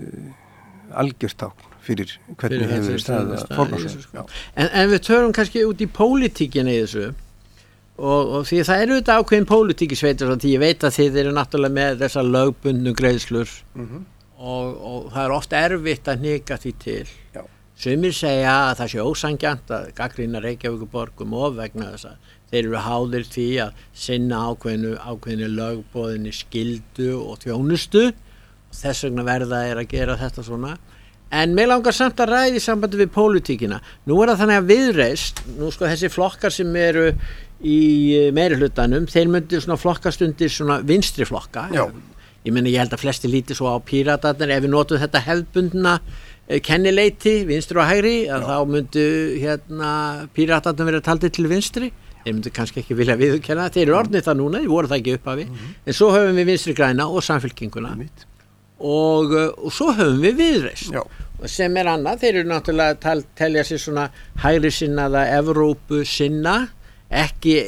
uh, algjört tákn fyrir hvernig fyrir hefur staðið að forgangsraða. En, en við törum kannski út í pólitíkinni í þessu og, og því það eru þetta ákveðin pólitík í sveitar því ég veit að þið eru náttúrulega með þessar lögbundnu greiðslur mm-hmm. Og, og það er oft erfitt að hnika því til. Já. Sumir segja að það sé ósanngjarnt að gagnrýna Reykjavíkurborg um of vegna þess að þeir eru háðir því að sinna ákveðinu, ákveðinu lögboðinni skildu og þjónustu og þess vegna verða er að gera þetta svona. En mig langar samt að ræða í sambandi við pólitíkina. Nú er það þannig að Viðreisn, nú sko þessi flokkar sem eru í meirihlutanum, þeir myndu svona flokkast undir svona vinstri flokka. Já. Ég meina ég held að flesti líti svo á píratarnir ef við notum þetta hefðbundna eh, kennileiti, vinstri og hægri að Já. Þá myndu hérna píratarnir vera taldið til vinstri þeir myndu kannski ekki vilja viðurkenna þeir eru orðnið það núna, þeir voru það ekki upphafi mm-hmm. en svo höfum við vinstri græna og samfylkinguna og, og svo höfum við Viðreisn sem er annað, þeir eru náttúrulega tal, telja sér svona hægri sinnaða Evrópu sinna ekki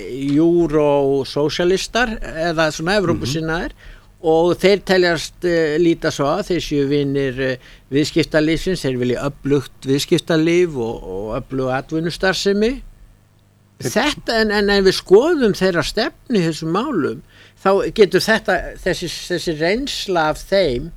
júrósósialistar eða svona Evrópu sinnaðir mm-hmm. og þeir teljast uh, líta svo að þeir séu vinir uh, viðskiptalífsins, þeir vilja öflugt viðskiptalíf og, og öflug atvinnustarfsemi þetta en, en, en við skoðum þeirra stefni í þessum málum þá getur þetta þessi, þessi reynsla af þeim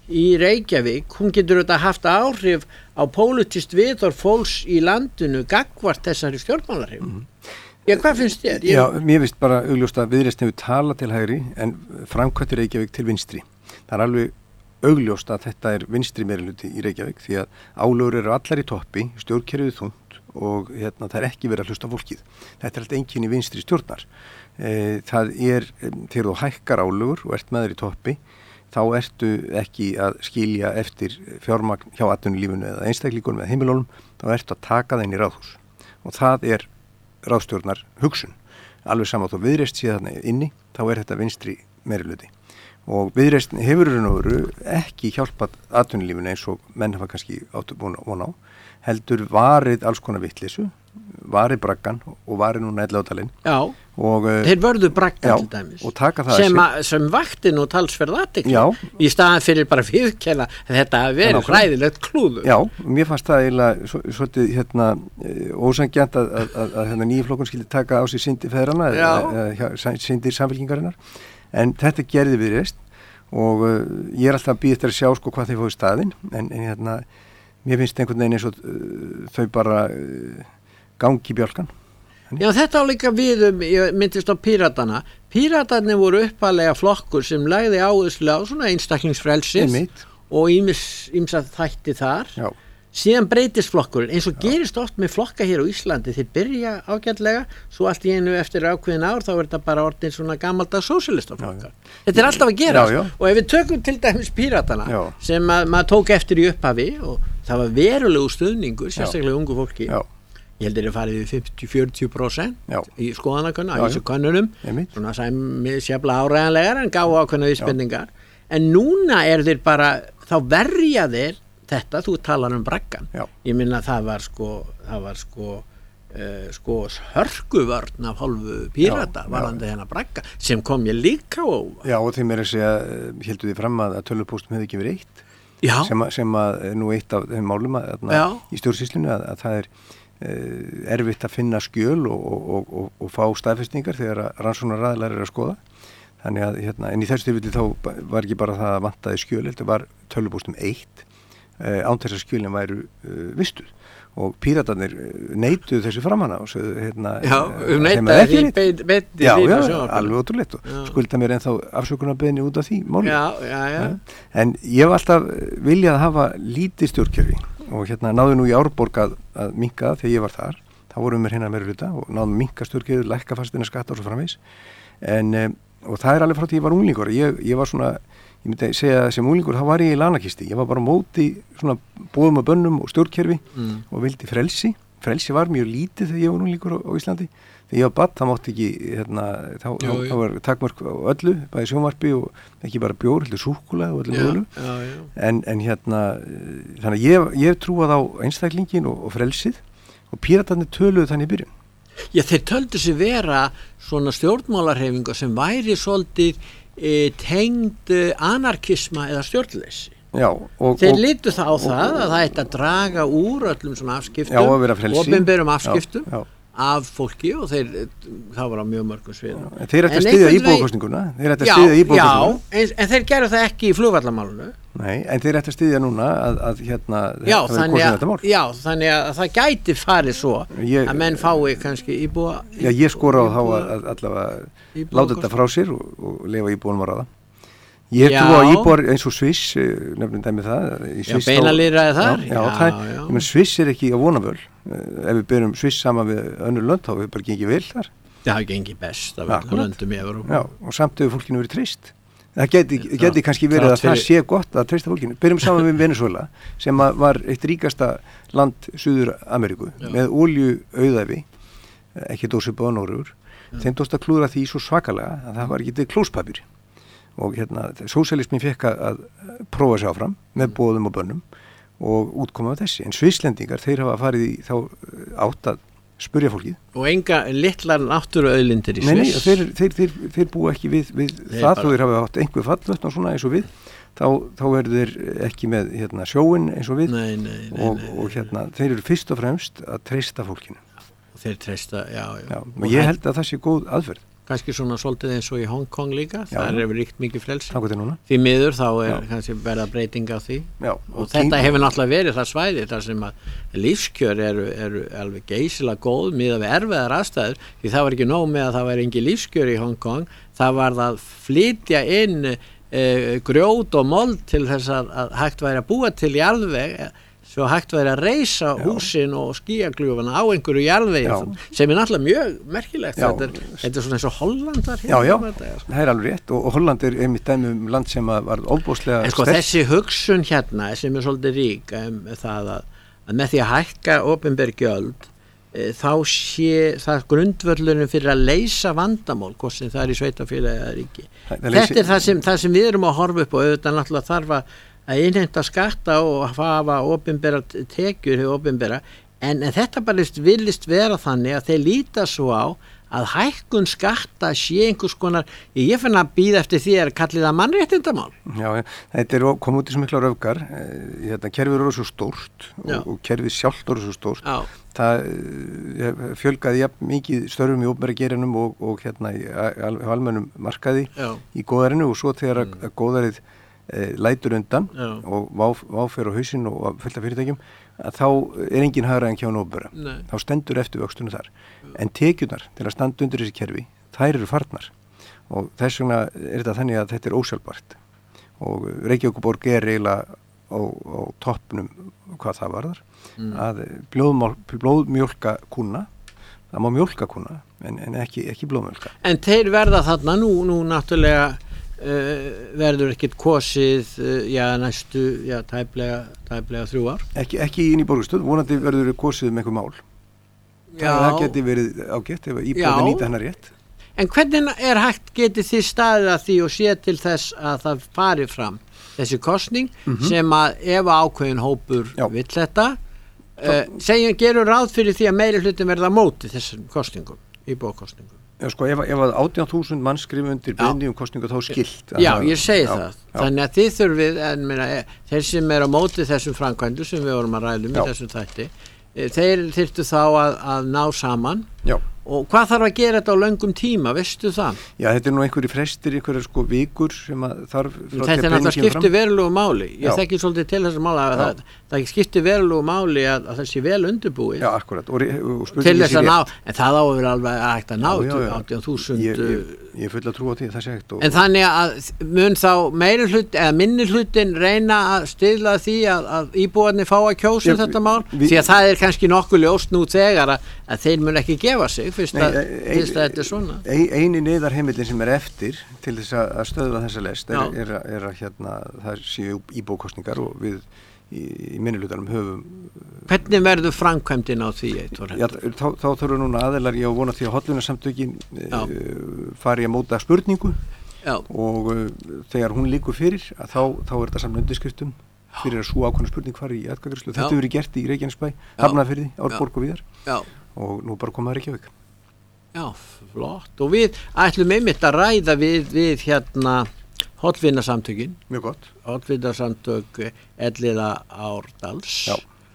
í Reykjavík, hún getur auðvitað haft áhrif á pólitískt viðhorf fólks í landinu gagnvart þessari stjórnmálahreyfingu. Mm. Já, hvað finnst þér? Ég... Já, mér finnst bara augljóst að Viðreisn hefur talað til hægri en framkvæmtir Reykjavík til vinstri. Það er alveg augljóst að þetta er vinstri meirihluti í Reykjavík því að álögur eru allar í toppi, stjórnkerfið þungt og hérna, það er ekki verið að hlusta fólkið. Þetta er alltaf einkenni vinstri stjórnar. E, það er, þegar þú hækkar álögur og ert með þér í toppi, þá ertu ekki að skilja eftir fjármagn hjá atvinnulífinu eða einstaklingunum eða heimilunum, þá ertu að taka það inn í ráðhús. Og það er ráðstjórnar hugsun. Alveg saman þó Viðreisn sé þarna inni, þá er þetta vinstri meirihluti. Og Viðreisn hefur raun og veru ekki hjálpað atvinnulífinu eins og menn hafa kannski áttu búin á, heldur varið alls konar vitleysu, varið braggan og varið núna ellátalinn. Já, og, þeir vörðu braggan já, til dæmis. Og taka það sem, að að, sem vakti nú talsverð athygli. Já. Í staðan fyrir bara fyrirkenna þetta að vera hræðilegt klúður. Já, mér fannst það eiginlega svo, svolítið hérna, ósangjant að, að, að, að hérna, nýju flokkun skildi taka á sig syndi feðrana, eða syndir samfélkingarinnar. En þetta gerði Viðreisn og uh, ég er alltaf að býða eftir að sjá sko hvað þeir fóðu staðinn en, en hérna, mér finnst einhvern veginn eins og uh, þau bara uh, gangi bjálkan. Já, þetta á líka við um, ég myndist á Píratana. Píratarnir voru uppalega flokkur sem lagði áherslu á svona einstaklingsfrelsis og ýmsa þætti þar. Já. Síðan breytist flokkurinn, eins og gerist oft með flokka hér á Íslandi, þeir byrja ágætlega, svo allt í einu eftir ákveðin ár, þá er þetta bara orðin svona gamaldags sósíalistaflokkar. Þetta er alltaf að gerast, já, já. Og ef við tökum til dæmis Píratana, já. Sem að, maður tók eftir í upphafi, og það var verulegu stuðningur, sérstaklega ungu fólki, já. Ég held að það farið við fimmtíu til fjörutíu prósent í skoðanakönnum, á þessu könnunum, svona sæmi sjafla áræðanlegar, en gáðu ákveðna vísbendingar, en núna er þeir bara, þá verja þeir þetta, þú talar um braggan. Já. Ég minna það var sko, það var sko, uh, sko hörkuvörn af hálfu Pírata, varðandi hérna bragga, sem kom ég líka á. Já, og þeim er að segja, heldur þið fram að, að tölvupóstum hefði ekki verið eitt, sem, að, sem að nú eitt af þeim málum að, að, í stjórnsýslunni að, að það er uh, erfitt að finna skjöl og, og, og, og, og fá staðfestingar þegar rannsóknaraðilar eru að skoða. Þannig að, hérna, en í þessu tilfelli þá var ekki bara það að vantaði skjöl, þetta var tölvupóstum eitt. Uh, án þess að skjölinn væru uh, vistuð og Píratarnir uh, neituðu þessi framanna og svo, hérna, já, um neitaði því beint í já, já, alveg ótrúleitt og skulda mér ennþá afsökunarbeðni út af því máli. Já, já, já. Ja. En ég hef alltaf viljað hafa lítið stjórnkerfi og hérna náðu nú í Árborg að, að minnka þegar ég var þar, þá vorum við hérna meira hluta og náðum að minnka stjórnkerfi, lækka fastina skatta og svo framvegis en um, og það er alveg frá því ég var unglingur ég, ég var svona ég myndi segja að sem unglingur þá var ég í lanakisti, ég var bara móti svona bóðum og bönnum og stjórnkerfi mm. og vildi frelsi, frelsi var mjög lítið þegar ég var unglingur á, á Íslandi þegar ég var barn, það mátti ekki hérna, þá, jú, þá, þá var takmörk á öllu bæði sjónvarpi og ekki bara bjór heldur súkkulaði og öllu mögulegu en, en hérna, þannig að ég, ég trúað á einstaklingin og, og frelsið og Píratarnir töluðu þannig í byrjun. Já, þeir töldu sig vera svona stjórnmálarhreyfinga sem væri svolítið E, tengd anarkisma eða stjórnleysi. Já, og, þeir og, litu það á og, það og, að það ætti að draga úr öllum svona afskiptum, já, að vera frelsi, opinberum afskiptum já, já. af fólki og þeir, það var á mjög mörgum sviðum. Já, þeir ætti að styðja íbúðakosninguna, þeir ætti að styðja íbúðakosninguna. Já, en, en þeir gerðu það ekki í flugvallamálunu. Nei, en þeir ætti að styðja núna að, að hérna, já, þannig að, já, þannig að það gæti farið svo ég, að menn fái kannski íbúa. Já, ég skora á þá að, að allavega láta þetta frá sér og, og lifa íbúanum að ráða. Ég trú á íbúar eins og Sviss, nefnum dæmi það. Já, beinalýraði þar. Já, já, já, það, já. Menn, Sviss er ekki á vonavöl. Ef við byrjum Sviss saman við önnur lönd, þá við bara gengið vel þar. Það hafi gengið best af öllum löndum í Evrópu. Já, og samt hefur fólkinu verið treyst. Það geti, geti kannski verið að það sé gott að treysta fólkinu. Byrjum saman við Venezuela, sem var eitt ríkasta land Suður Ameríku, já. Með olju auðæfi, ekki dósipað á Noregur. Þeim tókst að klúðra því svo svakalega að það var ekki til klóspapír. Og hérna, sósíalismin fekk að prófa sig áfram með boðum og bönnum og útkoma af þessi. En svisslendingar, þeir hafa farið í þá átt að spurja fólkið. Og enga litlar náttúruauðlindir í Sviss. Nei, nei, þeir, þeir, þeir, þeir búa ekki við, við það, þó þeir hafa átt einhver fallvötn og svona eins og við, þá, þá eru þeir ekki með hérna, sjóin eins og við nei, nei, nei, og, nei, nei, og hérna, þeir eru fyrst og fremst að treysta fólkinu. Þeir treysta, já, já. já og ég held að það sé góð aðferð. kannski svona svolítið eins og í Hong Kong líka, Já. það er ríkt mikið frelsi. Þannig til núna. Því miður þá er Já. kannski verða breyting á því. Já, Og, og þetta King- hefur náttúrulega verið það svæði þar sem að lífskjör eru, eru alveg geysilega góð miðað við erfiðar aðstæður, því það var ekki nóg með að það var engin lífskjör í Hong Kong, það var það að flytja inn e, grjót og mold til þess að, að hægt væri að búa til jarðveg, svo hægt væri að reisa Já. húsin og skíagljúfana á einhverju jarðvegi Já. sem er náttúrulega mjög merkilegt. Já. Þetta er, þetta er svona eins og Hollandar Já, já, þetta, sko. það er alveg rétt og, og Holland er einmitt dæmi um land sem að var óbúslega En sko þessi hugsun hérna sem er svolítið rík um, það að, að með því að hækka opinber gjöld e, þá sé það grundvöllurinn fyrir að leysa vandamál, hvort sem það er í sveitafélagi eða ríki. Það- það Þetta leysi- er það sem, það sem við erum að horfa upp og auðvitað náttúrulega þarf að að innheimta skatta og hafa opinbera tekjur hefur opinbera en, en þetta bara vilist vera þannig að þeir líta svo á að hækkun skatta sé einhvers konar, ég finn að býða eftir því að kalli það mannréttindamál. Já, þetta er kom út í svo mikla röfgar, þetta kerfið eru svo stórt og, og kerfið sjálft eru svo stórt. Já. Það eh, fjölgaði jafn mikið störfum í opinbera geiranum og, og hérna í al, almennum markaði Já. í góðarinu og svo þegar mm. að góðarið e, lætur undan Já. og váf, váfer á hausinn og fullt af fyrirtækjum að þá er engin hagræðing hjá hinu opinbera. Nei. Þá stendur eftir vöxtunum þar. En tekjurnar til að standa undir þessi kerfi, þær eru farnar og þess vegna er þetta þannig að þetta er ósjálfbært og Reykjavíkurborg er eiginlega á, á toppnum hvað það varðar mm. að blóðmál, blóðmjólka kúna, það má mjólka kúna en, en ekki, ekki blóðmjólka. En þeir verða þarna nú, nú náttúrulega uh, verður ekkert kosið uh, já, næstu, já, tæplega, tæplega þrjú ár. Ekki, ekki inn í borgarstöð, vonandi verður kosið með einhver mál. Já. Það geti verið ágætt ef íbúið nýta hennar rétt. En hvernig er hægt getið þið staðið að því og sé til þess að það fari fram þessi kosning mm-hmm. sem að ef ákveðin hópur Já. vill þetta uh, segjum, gerur ráð fyrir því að meiri hlutin verða á móti þessum kosningum, íbúakosningum. Já, sko, ef, ef að átján þúsund mann skrifa undir beiðni um kosningu þá skilt. Já, ég segi já, það. Já. Þannig að þið þurfið, en meina, þeir sem er á móti þessum framkvæmdu sem við vorum að ræðum í þessum þætti, þeir þyrftu þá að, að ná saman. Já. Og hvað þarf að gera þetta á löngum tíma, veistu það? Já, þetta er nú einhverju frestir, einhverju sko vikur sem að þarf þetta er náttúrulega skipti verulegu máli. Ég þekki svolítið til þessar mála að það, það skipti verulegu máli að, að það sé vel undirbúið. Já, akkurat. Og, og til þess að ná, en það á að vera alveg hægt að ná átján þúsund. Ég, ég, ég er full að trúa því það sé hægt. Og, en þannig að mun þá meiri hlut eða minni hlutin reyna að styðla því að, að íbúarnir fá að kjósa ég, þetta mál, vi, því að það er kannski nokkuð ljóst nú þegar að, að þeir mun ekki gefa sig fyrst að, nei, fyrst að þetta er svona. Eini neyðarheimildin sem er eftir til þess að stöðva þessa lest er, er, er, er að hérna, það séu íbúakosningar og við í, í minnihlutanum höfum. Hvernig verður framkvæmdin á því eitt? Já, þá, þá þurfum núna aðilar ég að vona því að hollvinasamtökin uh, fari að móta spurningu Já. og uh, þegar hún líkur fyrir að þá, þá er þetta saman undirskriftum fyrir að svo ákvæmna spurning fari í atkvæðagreiðslu. Þetta hefur verið gert í Reykjanesbæ, Hafnarfirði, Árborg og víðar Já. Og nú bara komaður Reykjavík. Já, flott. Og við ætlum einmitt að ræða við, við hérna hollvinasamtökin. Mjög gott. Hollvinasamtök Elliða Árdals. Já.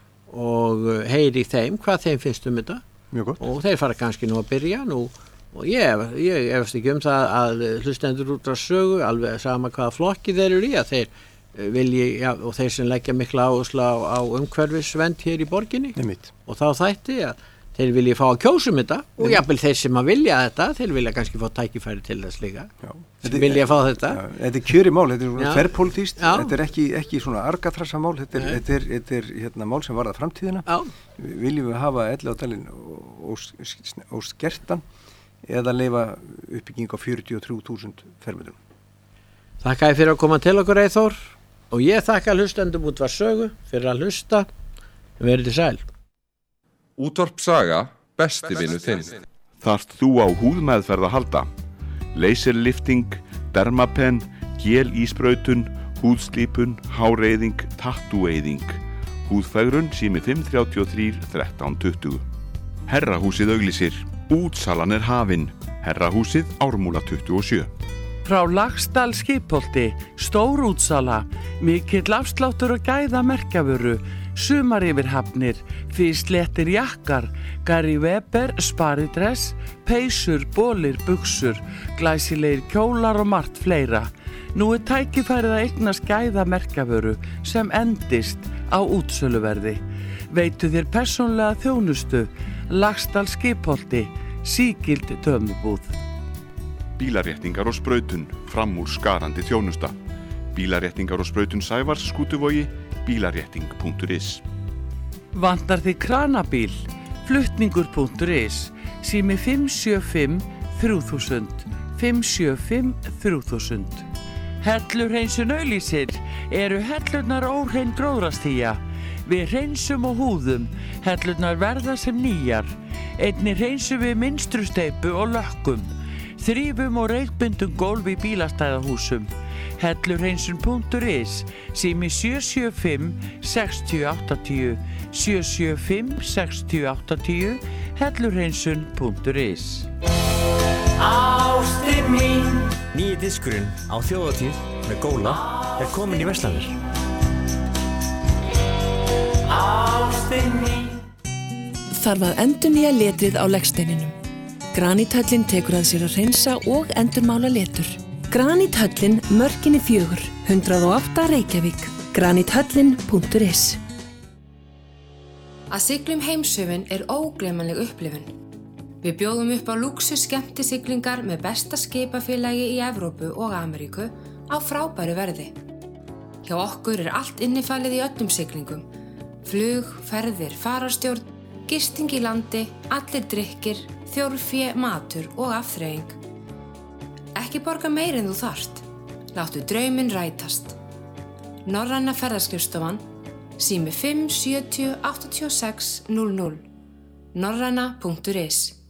Og heyri þeim hvað þeim finnst um þetta. Mjög gott. Og þeir fara kannski nú að byrja nú og ég, ég efast ekki um það að hlustendur út á sögu alveg sama hvaða flokki þeir eru í að þeir vilji, já, og þeir sem leggja mikla áherslu á, á umhverfisvernd hér í borginni. Einmitt. Og þá þætti að þeir vilja fá að kjósum þetta og jafnvel þeir sem að vilja þetta, þeir vilja kannski fá tækifæri til þess líka. Já. Sem vilja fá þetta. Já, þetta er kjöri mál, þetta er svona þverpólitískt, þetta er ekki, ekki svona argatrassa mál, þetta er, þetta er, þetta er hérna, mál sem varða framtíðina. Já. Viljum við hafa Elliðaárdalinn og skertan eða leyfa uppbygging á fjörutíu og þrjú þúsund fermetrum. Þakka ég fyrir að koma til okkur Eyþór og ég þakka hlustendum út var sögu fyrir að hlusta. Verið þið sæl. Útvarp Saga, besti vinur þinn. Þarft þú á húðmeðferð að halda? Laserlifting, dermapen, gel-ísbrautun, húðslípun, háreyðing, tattúeyðing. Húðfegrun sími fimm þrjátíu og þrjú þrettán tuttugu. Herrahúsið auglýsir. Útsalan er hafin. Herrahúsið Ármúla tuttugu og sjö. Frá Laxdal Skipholti, stór útsala, mikill afsláttur og gæða merkjavöru, sumar yfirhafnir, fyrstléttir jakkar, Gary Weber, sparidress, peysur, bólir, buxur, glæsilegir kjólar og margt fleira. Nú er tækifærið að eignast gæða merkjavöru sem endist á útsöluverði. Veitu þér persónlega þjónustu, Laxdal Skipholti, sígild dömubúð. Bílaréttingar og sprautun, fram úr skarandi þjónusta. Bílaréttingar og sprautun Sævars Skútuvogi, bílarétting punktur is. Vantar þig kranabíl? Flutningur punktur is, sími fimm sjö fimm þrjú þúsund, fimm sjö fimm þrjú þúsund. Hellurhreinsun Auglýsir eru hellurnar óhrein gróðrastía. Við hreinsum og húðum, hellurnar verða sem nýjar. Einnig hreinsum við mynstrusteypu og lökkum. Þrífum og reykbundum gólf í bílastæðahúsum. Hellurhreinsun punktur is, sími sjö sjö fimm sex átta átta, sjö sjö fimm sex átta átta, hellurhreinsun punktur is. Ástin mín. Nýji diskurinn á þjóðatíð með Góla er komin í verslanir. Ástin mín. Þarf að endurnýja letrið á legsteininum. Graníthöllin tekur að sér að hreinsa og endurmála letur. Graníthöllin, Mörkinni fjögur, hundrað og átta Reykjavík. graníthöllin punktur is. Að sigla um heimshöfin er ógleymanleg upplifun. Við bjóðum upp á lúxus skemmtisiglingar með besta skipafélagi í Evrópu og Ameríku á frábæru verði. Hjá okkur er allt innifalið í öllum siglingum. Flug, ferðir, fararstjórn, gisting í landi, allir drykkir, þjórfé, matur og afþreying. Ekki borga meir en þú þarft. Láttu drauminn rætast. Norræna ferðaskrifstofan, sími fimm sjö átta sex núll núll, norræna punktur is.